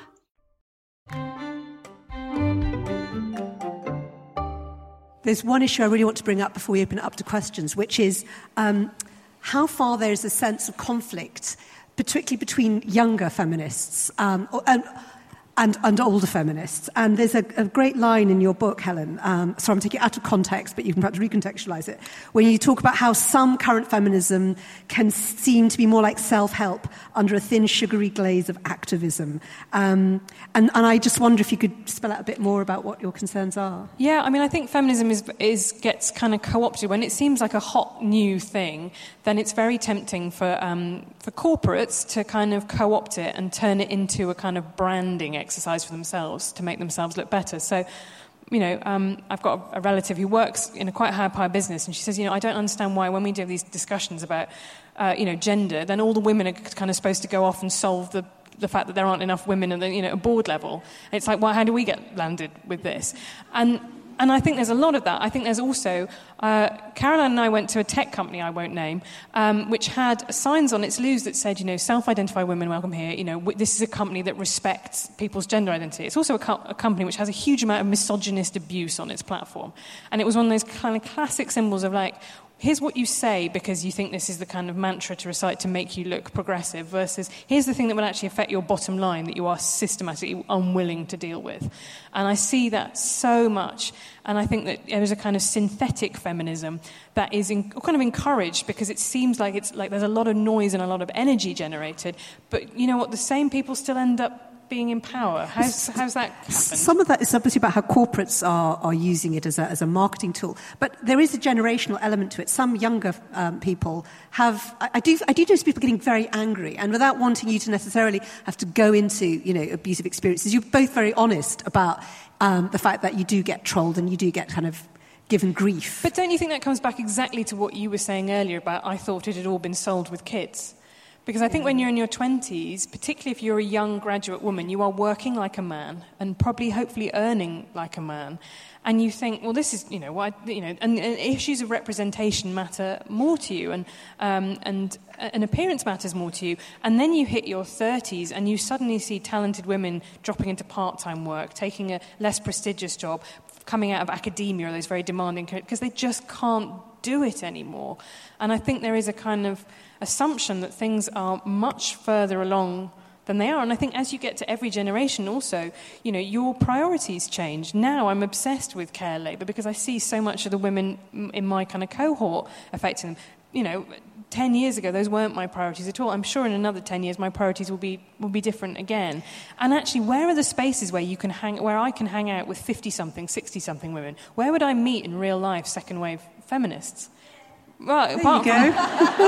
There's one issue I really want to bring up before we open it up to questions, which is um, how far there is a sense of conflict, particularly between younger feminists um, or, and, and, and older feminists. And there's a, a great line in your book, Helen, um, so I'm taking it out of context, but you can perhaps recontextualize it, when you talk about how some current feminism can seem to be more like self-help under a thin, sugary glaze of activism. Um, and, and I just wonder if you could spell out a bit more about what your concerns are. Yeah, I mean, I think feminism is, is gets kind of co-opted. When it seems like a hot new thing, then it's very tempting for um, for corporates to kind of co-opt it and turn it into a kind of branding exercise for themselves to make themselves look better. So, you know, um, I've got a, a relative who works in a quite high-power business, and she says, you know, I don't understand why when we do these discussions about, uh, you know, gender, then all the women are kind of supposed to go off and solve the the fact that there aren't enough women at the, you know, at board level. And it's like, well, how do we get landed with this? And and I think there's a lot of that. I think there's also, uh, Caroline and I went to a tech company I won't name, um, which had signs on its loos that said, you know, self-identified women welcome here. You know, w- this is a company that respects people's gender identity. It's also a, co- a company which has a huge amount of misogynist abuse on its platform. And it was one of those kind of classic symbols of like, here's what you say because you think this is the kind of mantra to recite to make you look progressive versus here's the thing that will actually affect your bottom line that you are systematically unwilling to deal with. And I see that so much. And I think that there's a kind of synthetic feminism that is in, kind of encouraged because it seems like it's like there's a lot of noise and a lot of energy generated. But you know what? The same people still end up being in power. How's, how's that happen? Some of that is obviously about how corporates are, are using it as a, as a marketing tool. But there is a generational element to it. Some younger um, people have... I, I do I do notice people getting very angry, and without wanting you to necessarily have to go into, you know, abusive experiences, you're both very honest about um, the fact that you do get trolled and you do get kind of given grief. But don't you think that comes back exactly to what you were saying earlier about I thought it had all been sold with kids? Because I think when you're in your twenties, particularly if you're a young graduate woman, you are working like a man and probably hopefully earning like a man. And you think, well, this is, you know, why, you know, and, and issues of representation matter more to you, and um, and an appearance matters more to you. And then you hit your thirties, and you suddenly see talented women dropping into part-time work, taking a less prestigious job, coming out of academia or those very demanding careers, because they just can't do it anymore. And I think there is a kind of assumption that things are much further along than they are. And I think as you get to every generation also, you know, your priorities change. Now I'm obsessed with care labour because I see so much of the women in my kind of cohort affecting them. You know, ten years ago, those weren't my priorities at all. I'm sure in another ten years, my priorities will be will be different again. And actually, where are the spaces where you can hang, where I can hang out with fifty-something, sixty-something women? Where would I meet in real life second-wave feminists? Well, there apart you go.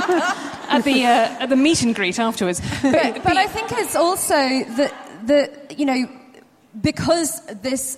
at the uh, at the meet and greet afterwards. But, but, but I think it's also that that you know, because this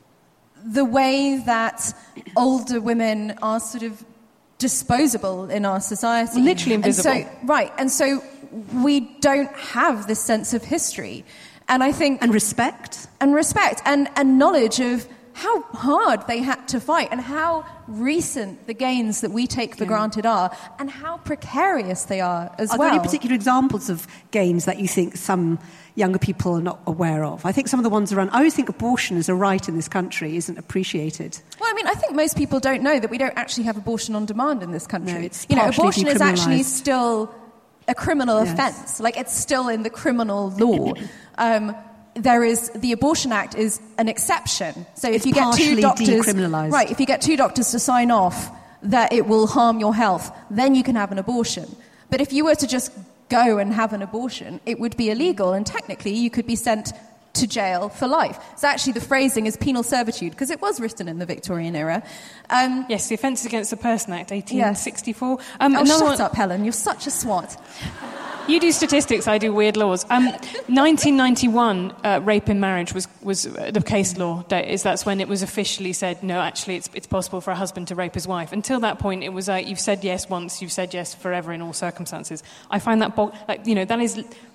the way that older women are sort of disposable in our society, literally invisible. And so, right, and so we don't have this sense of history, and I think and respect and respect and and knowledge of how hard they had to fight and how recent the gains that we take for yeah. granted are and how precarious they are as are well. Are there any particular examples of gains that you think some younger people are not aware of? I think some of the ones around... I always think abortion as a right in this country isn't appreciated. Well, I mean, I think most people don't know that we don't actually have abortion on demand in this country. No, it's you know, abortion is actually decriminalised. still a criminal Yes. offence. Like, it's still in the criminal law. um, There is the Abortion Act is an exception. So if It's you get two partially doctors, decriminalised. right? If you get two doctors to sign off that it will harm your health, then you can have an abortion. But if you were to just go and have an abortion, it would be illegal, and technically you could be sent to jail for life. So actually the phrasing is penal servitude, because it was written in the Victorian era. Um, yes, the Offences Against the Person Act, eighteen sixty-four. Yes. Um, oh, shut one... up, Helen. You're such a swat. You do statistics, I do weird laws. Um, nineteen ninety-one, uh, rape in marriage was, was the case law. Is that's when it was officially said, no, actually, it's, it's possible for a husband to rape his wife. Until that point, it was, uh, you've said yes once, you've said yes forever in all circumstances. I find that, bog- like, you know, that is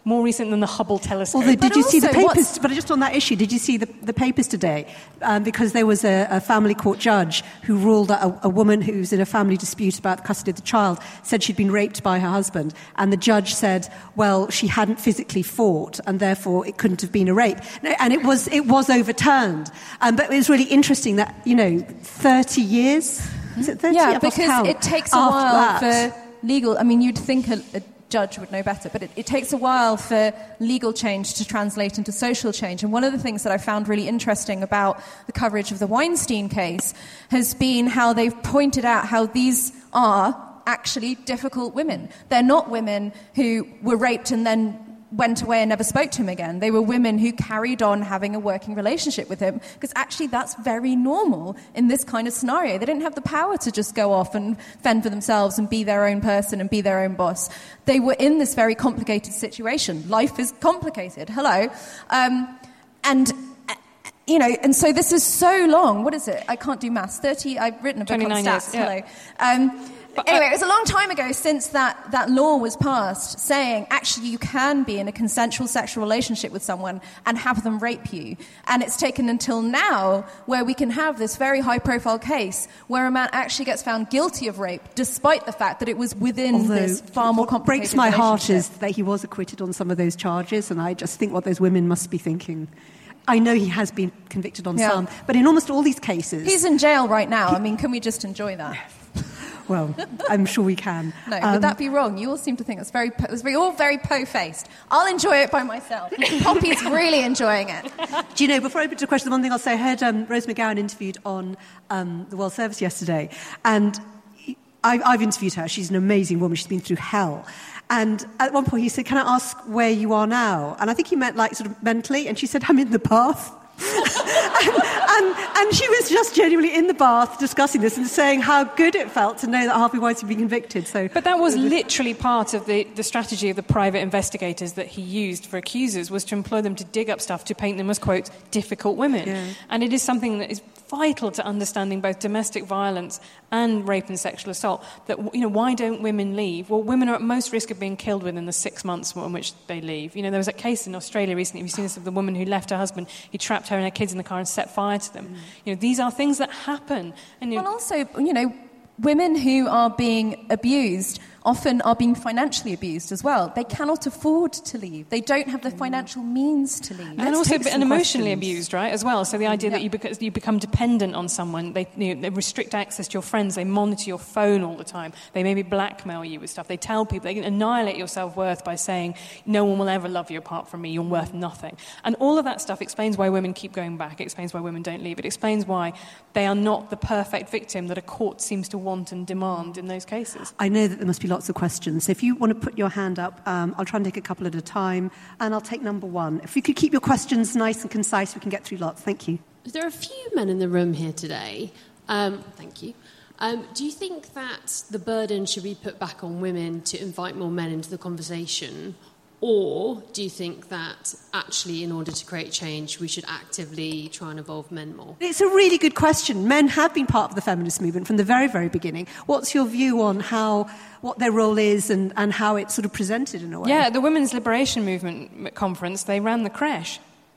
more recent than the Hubble telescope. Although, did But you see the also, papers? what's- But just on that issue, did you see the, the papers today? Um, because there was a, a family court judge who ruled that a, a woman who's in a family dispute about the custody of the child said she'd been raped by her husband, and the judge said, well, she hadn't physically fought, and therefore it couldn't have been a rape. No, and it was it was overturned. Um, but it was really interesting that, you know, thirty years. Is it thirty? Yeah, I've lost because count. it takes a After while that. for legal. I mean, you'd think a, a judge would know better, but it, it takes a while for legal change to translate into social change. And one of the things that I found really interesting about the coverage of the Weinstein case has been how they've pointed out how these are actually difficult women. They're not women who were raped and then went away and never spoke to him again. They were women who carried on having a working relationship with him, because actually that's very normal in this kind of scenario. They didn't have the power to just go off and fend for themselves and be their own person and be their own boss. They were in this very complicated situation. Life is complicated. Hello. Um, and... You know, and so this is so long. What is it? I can't do maths. thirty, I've written a book on twenty-nine stats. years, yeah. Hello. Um, But, anyway, uh, it was a long time ago since that, that law was passed saying actually you can be in a consensual sexual relationship with someone and have them rape you. And it's taken until now where we can have this very high-profile case where a man actually gets found guilty of rape despite the fact that it was within Although, this far more what complicated breaks my heart relationship. is that he was acquitted on some of those charges, and I just think what those women must be thinking. I know he has been convicted on Yeah. some, but in almost all these cases... He's in jail right now. I mean, can we just enjoy that? Well, I'm sure we can. No, Um, would that be wrong? You all seem to think it's very, po- it's very all very po-faced. I'll enjoy it by myself. Poppy's really enjoying it. Do you know, before I open to the question, the one thing I'll say, I heard um, Rose McGowan interviewed on um, the World Service yesterday, and he, I, I've interviewed her. She's an amazing woman. She's been through hell. And at one point he said, can I ask where you are now? And I think he meant like sort of mentally, and she said, I'm in the bath. and, and, and she was just genuinely in the bath discussing this and saying how good it felt to know that Harvey Weinstein had been convicted. So, But that was literally part of the, the strategy of the private investigators that he used for accusers, was to employ them to dig up stuff to paint them as, quote, difficult women. Yeah. And it is something that is vital to understanding both domestic violence and rape and sexual assault. That, you know, why don't women leave? Well, women are at most risk of being killed within the six months in which they leave. You know, there was a case in Australia recently, have you seen this, of the woman who left her husband, he trapped her and her kids in the car and set fire to them. Mm. You know, these are things that happen. And, you Well, also, you know, women who are being abused often are being financially abused as well. They cannot afford to leave. They don't have the financial means to leave. And Let's also take and some emotionally questions. abused, right, as well. So the idea Yeah. that you, beca- you become dependent on someone, they, you know, they restrict access to your friends, they monitor your phone all the time, they maybe blackmail you with stuff, they tell people, they can annihilate your self-worth by saying, no one will ever love you apart from me, you're worth nothing. And all of that stuff explains why women keep going back, it explains why women don't leave, it explains why they are not the perfect victim that a court seems to want and demand in those cases. I know that there must be lots of questions. So if you want to put your hand up, um, I'll try and take a couple at a time, and I'll take number one. If you could keep your questions nice and concise, we can get through lots. Thank you. There are a few men in the room here today. Um, thank you. Um, do you think that the burden should be put back on women to invite more men into the conversation? Or do you think that actually, in order to create change, we should actively try and involve men more? It's a really good question. Men have been part of the feminist movement from the very, very beginning. What's your view on how, what their role is and, and how it's sort of presented in a way? Yeah, the Women's Liberation Movement conference, they ran the creche.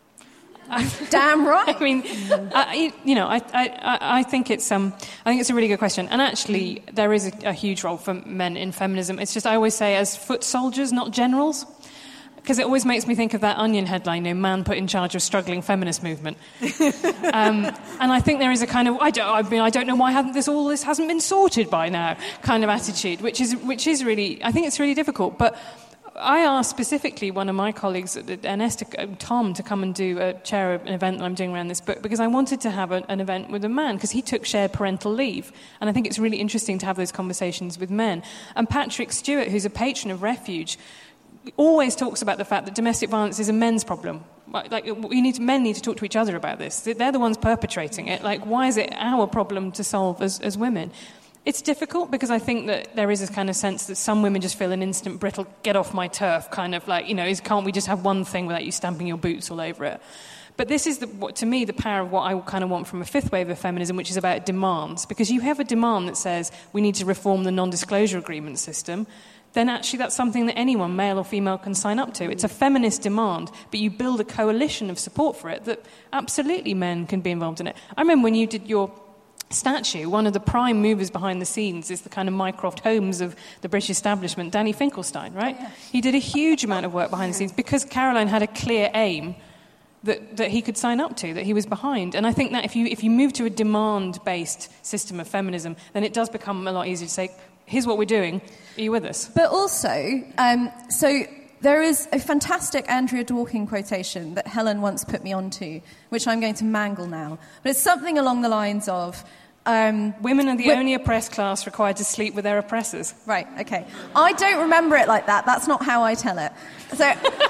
Damn right. I mean, I, you know, I, I, I think it's um, I think it's a really good question, and actually, there is a, a huge role for men in feminism. It's just I always say as foot soldiers, not generals, because it always makes me think of that Onion headline, you know, "Man put in charge of struggling feminist movement." um, and I think there is a kind of I don't, I mean, I don't know why hasn't this all this hasn't been sorted by now kind of attitude, which is which is really I think it's really difficult, but. I asked specifically one of my colleagues at N S, to, Tom, to come and do a chair an event that I'm doing around this book because I wanted to have a, an event with a man because he took shared parental leave, and I think it's really interesting to have those conversations with men. And Patrick Stewart, who's a patron of Refuge, always talks about the fact that domestic violence is a men's problem. Like, we need to, men need to talk to each other about this. They're the ones perpetrating it. Like, why is it our problem to solve as, as women? It's difficult because I think that there is this kind of sense that some women just feel an instant brittle, get off my turf, kind of like, you know, is, can't we just have one thing without you stamping your boots all over it? But this is, the, what, to me, the power of what I kind of want from a fifth wave of feminism, which is about demands. Because you have a demand that says we need to reform the non-disclosure agreement system. then actually that's something that anyone, male or female, can sign up to. It's a feminist demand, but you build a coalition of support for it that absolutely men can be involved in it. I remember when you did your statue, one of the prime movers behind the scenes is the kind of Mycroft Holmes of the British establishment, Danny Finkelstein, right? Yeah. He did a huge amount of work behind the scenes because Caroline had a clear aim that, that he could sign up to, that he was behind. And I think that if you if you move to a demand-based system of feminism, then it does become a lot easier to say, here's what we're doing, are you with us? But also, um, so there is a fantastic Andrea Dworkin quotation that Helen once put me onto, which I'm going to mangle now. But it's something along the lines of... Um, Women are the only oppressed class required to sleep with their oppressors. Right, okay. I don't remember it like that. That's not how I tell it. So,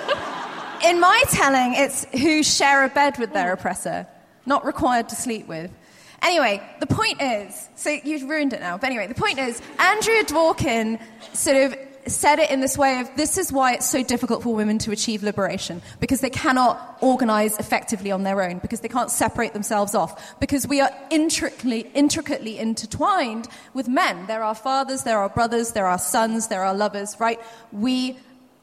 in my telling, it's who share a bed with their oppressor, not required to sleep with. Anyway, the point is, so you've ruined it now, but anyway, the point is, Andrea Dworkin sort of said it in this way of, this is why it's so difficult for women to achieve liberation, because they cannot organise effectively on their own, because they can't separate themselves off, because we are intricately, intricately intertwined with men. There are fathers, there are brothers, there are sons, there are lovers, right? We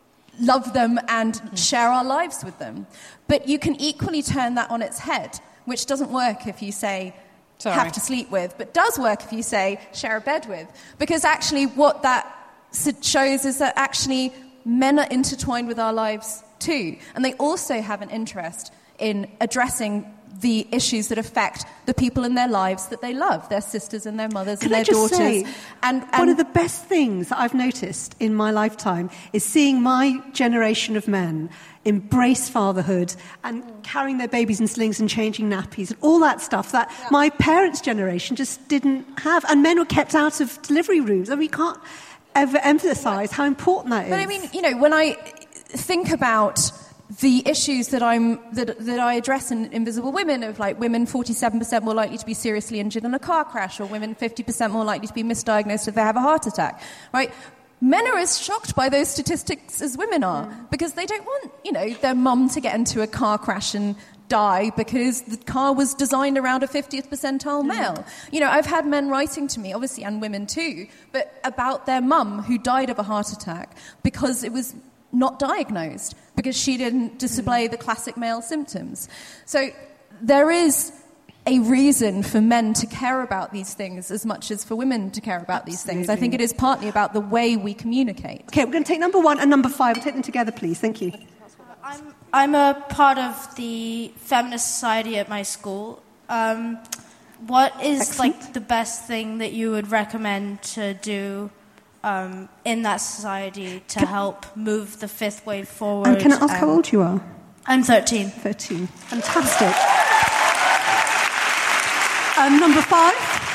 love them and share our lives with them. But you can equally turn that on its head, which doesn't work if you say... Sorry. Have to sleep with, but does work if you say share a bed with. Because actually what that shows is that actually men are intertwined with our lives too. And they also have an interest in addressing the issues that affect the people in their lives that they love, their sisters and their mothers Can and their I just daughters. Say, and, and one of the best things that I've noticed in my lifetime is seeing my generation of men embrace fatherhood and carrying their babies in slings and changing nappies and all that stuff that yeah. my parents' generation just didn't have. And men were kept out of delivery rooms. And we can't ever emphasise how important that is. But I mean, you know, when I think about the issues that I'm that that I address in Invisible Women, of like women forty-seven percent more likely to be seriously injured in a car crash, or women fifty percent more likely to be misdiagnosed if they have a heart attack, right? Men are as shocked by those statistics as women are, mm. because they don't want, you know, their mum to get into a car crash and die because the car was designed around a fiftieth percentile male. Mm. You know, I've had men writing to me, obviously, and women too, but about their mum who died of a heart attack because it was not diagnosed, because she didn't display mm. the classic male symptoms. So there is a reason for men to care about these things as much as for women to care about Absolutely. These things. I think it is partly about the way we communicate. Okay, we're going to take number one and number five. We'll take them together, please. Thank you. I'm, I'm a part of the feminist society at my school. Um, what is Excellent. like the best thing that you would recommend to do um, in that society to can, help move the fifth wave forward? And can I ask um, how old you are? I'm thirteen. thirteen. Fantastic. Um, number five.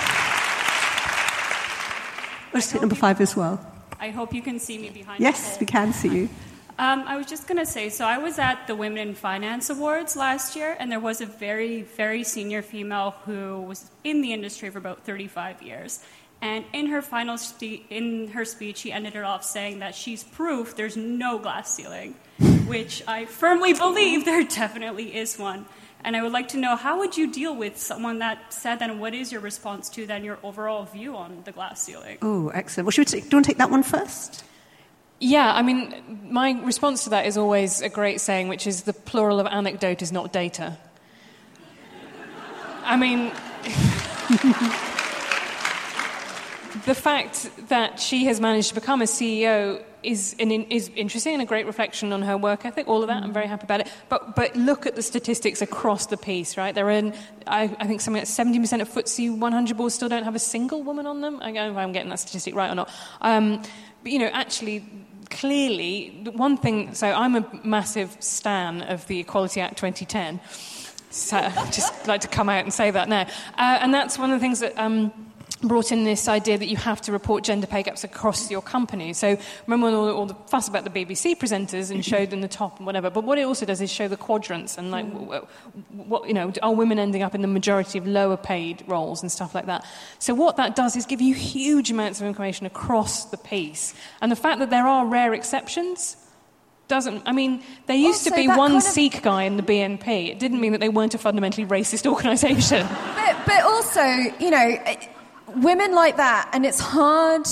Let's take number five as well. I hope you can see me behind Yes, the we can see you. Um, I was just going to say, so I was at the Women in Finance Awards last year, and there was a very, very senior female who was in the industry for about thirty-five years. And in her final spe- in her speech, she ended it off saying that she's proof there's no glass ceiling, which I firmly believe there definitely is one. And I would like to know, how would you deal with someone that said that, and what is your response to then your overall view on the glass ceiling? Oh, excellent. Well, should we take, do you want to take that one first? Yeah, I mean, my response to that is always a great saying, which is the plural of anecdote is not data. I mean, the fact that she has managed to become a C E O is an, is interesting and a great reflection on her work ethic, all of that. I'm very happy about it. But but look at the statistics across the piece, right? They're in, I, I think something like seventy percent of F T S E one hundred boards still don't have a single woman on them. I don't know if I'm getting that statistic right or not. Um, but, you know, actually, clearly, the one thing... So I'm a massive stan of the Equality Act twenty ten. So I'd just like to come out and say that now. Uh, and that's one of the things that... Um, brought in this idea that you have to report gender pay gaps across your company. So remember all, all the fuss about the B B C presenters and showed in the top and whatever, but what it also does is show the quadrants and like, what, what, you know, are women ending up in the majority of lower paid roles and stuff like that. So what that does is give you huge amounts of information across the piece. And the fact that there are rare exceptions doesn't... I mean, there used also, to be one kind of... Sikh guy in the B N P. It didn't mean that they weren't a fundamentally racist organisation. But, but also, you know... It, women like that, and it's hard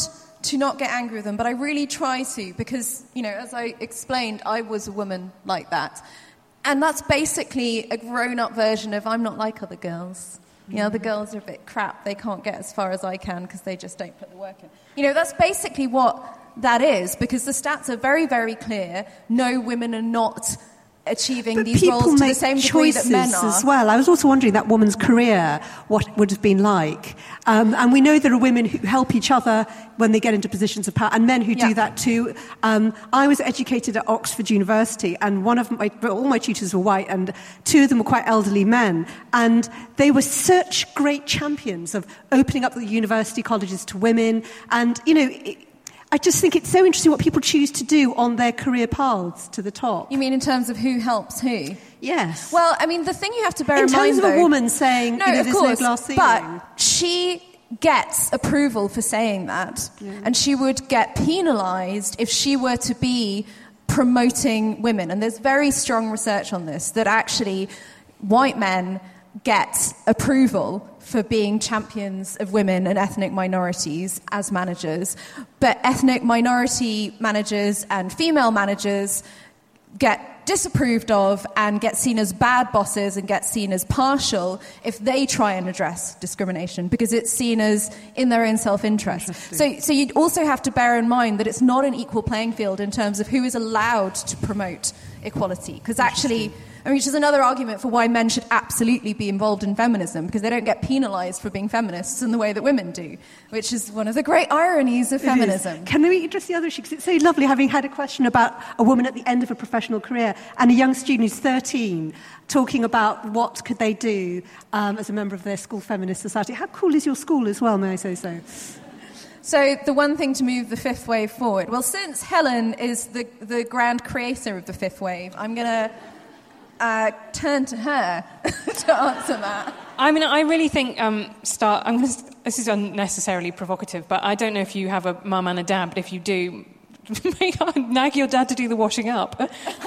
to not get angry with them, but I really try to because, you know, as I explained, I was a woman like that. And that's basically a grown-up version of I'm not like other girls. You know, the girls are a bit crap. They can't get as far as I can because they just don't put the work in. You know, that's basically what that is because the stats are very, very clear. No, women are not achieving but these roles to the same degree that men are. As well. I was also wondering that woman's career, what it would have been like. Um, and we know there are women who help each other when they get into positions of power, and men who yeah. do that too. Um, I was educated at Oxford University, and one of my, all my tutors were white, and two of them were quite elderly men. And they were such great champions of opening up the university colleges to women. And, you know, it, I just think it's so interesting what people choose to do on their career paths to the top. You mean in terms of who helps who? Yes. Well, I mean, the thing you have to bear in, in mind, terms of though, a woman saying, no, you know, of there's course, no glass ceiling. But she gets approval for saying that, yeah. and she would get penalised if she were to be promoting women. And there's very strong research on this, that actually white men get approval for being champions of women and ethnic minorities as managers. But ethnic minority managers and female managers get disapproved of and get seen as bad bosses and get seen as partial if they try and address discrimination because it's seen as in their own self-interest. So, so you also have to bear in mind that it's not an equal playing field in terms of who is allowed to promote equality, because actually, I mean, which is another argument for why men should absolutely be involved in feminism, because they don't get penalised for being feminists in the way that women do, which is one of the great ironies of feminism. Can we address the other issue? Because it's so lovely having had a question about a woman at the end of a professional career and a young student who's thirteen talking about what could they do um, as a member of their school feminist society. How cool is your school as well, may I say so? So the one thing to move the fifth wave forward, well, since Helen is the, the grand creator of the fifth wave, I'm going to uh, turn to her to answer that. I mean, I really think, um, start, I'm gonna, this is unnecessarily provocative, but I don't know if you have a mum and a dad, but if you do, nag your dad to do the washing up.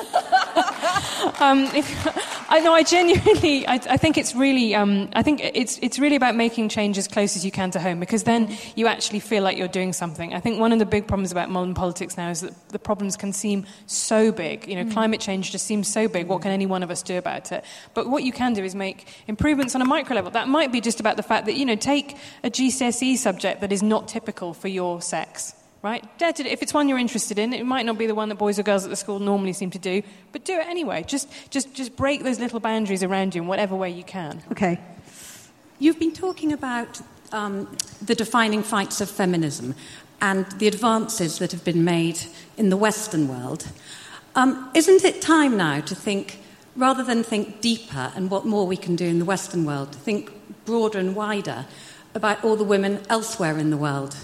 um, if, I know, I genuinely, I, I think it's really, um, I think it's it's really about making change as close as you can to home, because then you actually feel like you're doing something. I think one of the big problems about modern politics now is that the problems can seem so big. You know, mm. climate change just seems so big. What can any one of us do about it? But what you can do is make improvements on a micro level. That might be just about the fact that, you know, take a G C S E subject that is not typical for your sex. Right? Dare to, if it's one you're interested in, it might not be the one that boys or girls at the school normally seem to do, but do it anyway. Just, just, just break those little boundaries around you in whatever way you can. Okay. You've been talking about um, the defining fights of feminism and the advances that have been made in the Western world. Um, isn't it time now to think, rather than think deeper and what more we can do in the Western world, to think broader and wider about all the women elsewhere in the world?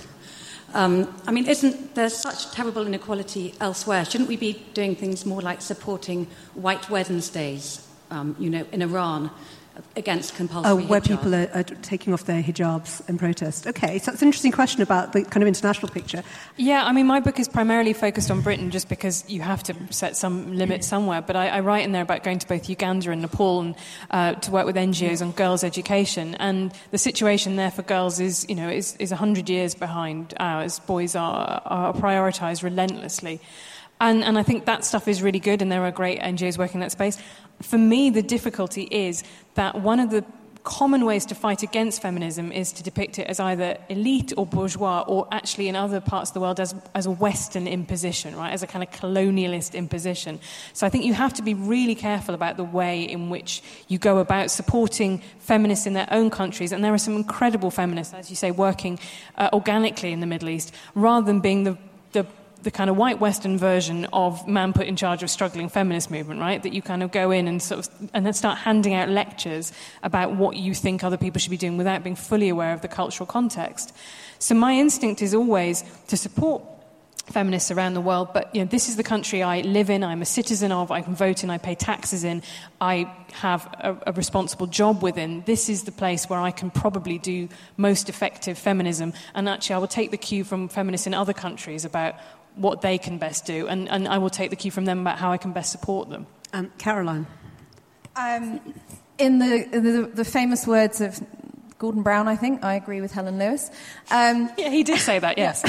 Um, I mean, isn't there such terrible inequality elsewhere? Shouldn't we be doing things more like supporting White Wednesdays, um, you know, in Iran against compulsory Oh, where hijab? people are, are taking off their hijabs in protest. Okay, so it's an interesting question about the kind of international picture. Yeah, I mean, my book is primarily focused on Britain just because you have to set some limit somewhere. But I, I write in there about going to both Uganda and Nepal and uh, to work with N G Os on girls' education. And the situation there for girls is, you know, is, is one hundred years behind ours. Boys are, are prioritised relentlessly. And, and I think that stuff is really good, and there are great N G Os working in that space. For me, the difficulty is that one of the common ways to fight against feminism is to depict it as either elite or bourgeois, or actually in other parts of the world as, as a Western imposition, right, as a kind of colonialist imposition. So I think you have to be really careful about the way in which you go about supporting feminists in their own countries. And there are some incredible feminists, as you say, working uh, organically in the Middle East, rather than being the, the the kind of white Western version of man put in charge of struggling feminist movement, right? That you kind of go in and sort of and then start handing out lectures about what you think other people should be doing without being fully aware of the cultural context. So my instinct is always to support feminists around the world, but you know, this is the country I live in, I'm a citizen of, I can vote in, I pay taxes in, I have a, a responsible job within. This is the place where I can probably do most effective feminism, and actually I will take the cue from feminists in other countries about what they can best do, and, and I will take the cue from them about how I can best support them. Um, Caroline? Um, in the, the the famous words of Gordon Brown, I think. I agree with Helen Lewis. Um, yeah, he did say that, yes.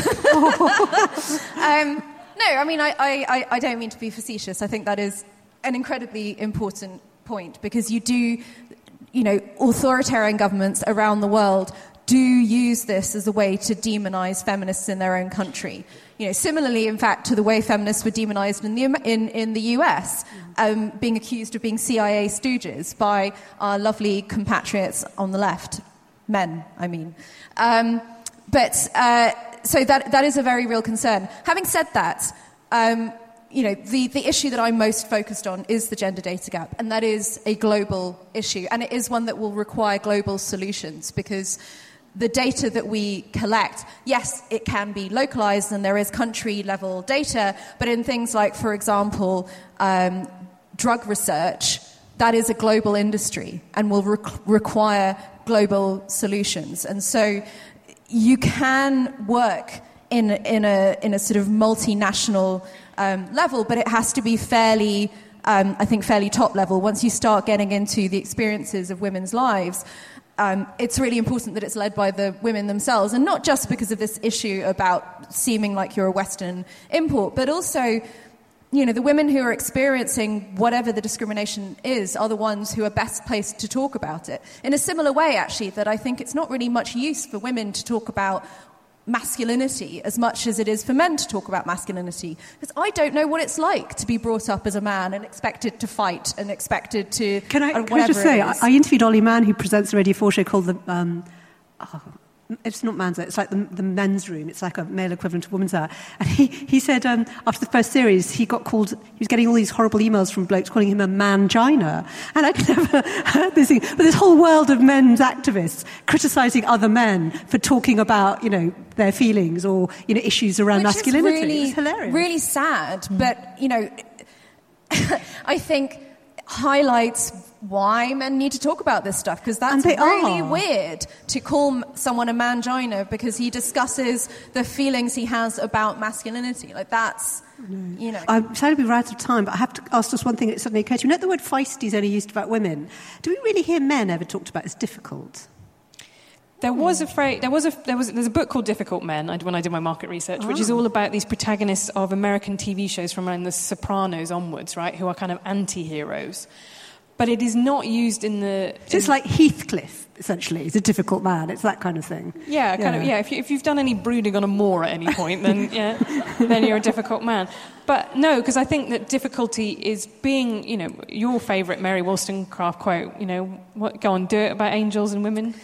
um, no, I mean, I, I, I don't mean to be facetious. I think that is an incredibly important point, because you do, you know, authoritarian governments around the world do use this as a way to demonize feminists in their own country. You know, similarly, in fact, to the way feminists were demonized in the in, in the U S, um, being accused of being C I A stooges by our lovely compatriots on the left, men, I mean. Um, but uh, so that that is a very real concern. Having said that, um, you know, the, the issue that I'm most focused on is the gender data gap, and that is a global issue, and it is one that will require global solutions, because the data that we collect, yes, it can be localized and there is country-level data, but in things like, for example, um, drug research, that is a global industry and will re- require global solutions. And so you can work in, in, a, in a sort of multinational um, level, but it has to be fairly, um, I think, fairly top level. Once you start getting into the experiences of women's lives, Um, it's really important that it's led by the women themselves, and not just because of this issue about seeming like you're a Western import, but also, you know, the women who are experiencing whatever the discrimination is are the ones who are best placed to talk about it. In a similar way, actually, that I think it's not really much use for women to talk about masculinity as much as it is for men to talk about masculinity. Because I don't know what it's like to be brought up as a man and expected to fight and expected to... Can I, uh, can I just say, I, I interviewed Ollie Mann, who presents a Radio four show called the... Um, oh, it's not Man's Hour, it's like the, the men's room. It's like a male equivalent of woman's hour. And he, he said um, after the first series, he got called... He was getting all these horrible emails from blokes calling him a mangina. And I'd never heard this thing. But this whole world of men's activists criticising other men for talking about, you know, their feelings or, you know, issues around Which masculinity. Is really, it's hilarious. Really sad, mm. but, you know, I think highlights why men need to talk about this stuff, because that's really are. weird to call someone a mangina because he discusses the feelings he has about masculinity. Like, that's, no. you know... I'm sorry to be right out of time, but I have to ask just one thing that suddenly occurred to me. You know, the word feisty is only used about women. Do we really hear men ever talked about as difficult? There was a phrase, there was a, there was, there's a book called Difficult Men, I, when I did my market research, oh. which is all about these protagonists of American T V shows from around The Sopranos onwards, right, who are kind of anti-heroes. But it is not used in the... So it's like Heathcliff, essentially. He's a difficult man. It's that kind of thing. Yeah, kind yeah. of. Yeah, if, you, if you've done any brooding on a moor at any point, then yeah, then you're a difficult man. But no, because I think that difficulty is being, you know, your favourite Mary Wollstonecraft quote, you know, what, go on, do it about angels and women.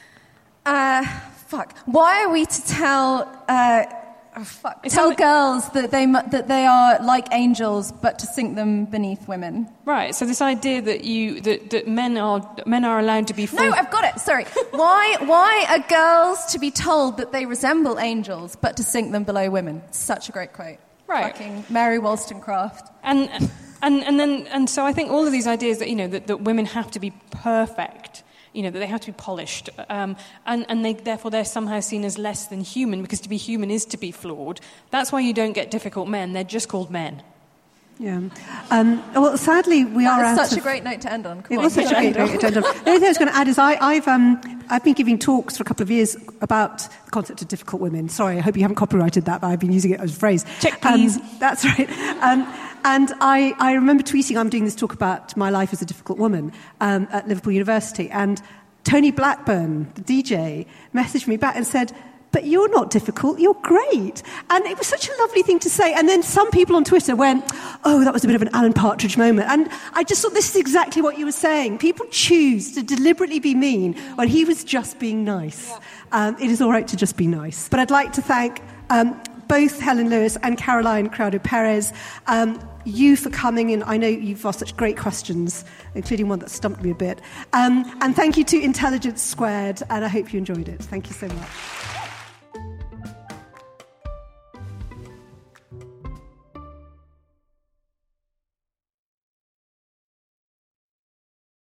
Uh, fuck. Why are we to tell... Uh, Oh, fuck. Tell like, girls that they that they are like angels, but to sink them beneath women. Right. So this idea that you that, that men are men are allowed to be. Full... No, I've got it. Sorry. why why are girls to be told that they resemble angels, but to sink them below women? Such a great quote. Right. Fucking Mary Wollstonecraft. And and and then and so I think all of these ideas that you know that, that women have to be perfect. You know, that they have to be polished, um, and, and they, therefore they're somehow seen as less than human, because to be human is to be flawed. That's why you don't get difficult men. They're just called men. Yeah. Um, well, sadly, we that are out such of... a great note to end on. Come it on, was such a great note to end on. The only thing I was going to add is I, I've, um, I've been giving talks for a couple of years about the concept of difficult women. Sorry, I hope you haven't copyrighted that, but I've been using it as a phrase. Check, please. Um, that's right. Um, and I, I remember tweeting, I'm doing this talk about my life as a difficult woman um, at Liverpool University, and Tony Blackburn, the D J, messaged me back and said, but you're not difficult, you're great. And it was such a lovely thing to say. And then some people on Twitter went, oh, that was a bit of an Alan Partridge moment. And I just thought this is exactly what you were saying. People choose to deliberately be mean when he was just being nice. Yeah. Um, it is all right to just be nice. But I'd like to thank um, both Helen Lewis and Caroline Criado-Perez, um, you for coming in. I know you've asked such great questions, including one that stumped me a bit. Um, and thank you to Intelligence Squared, and I hope you enjoyed it. Thank you so much.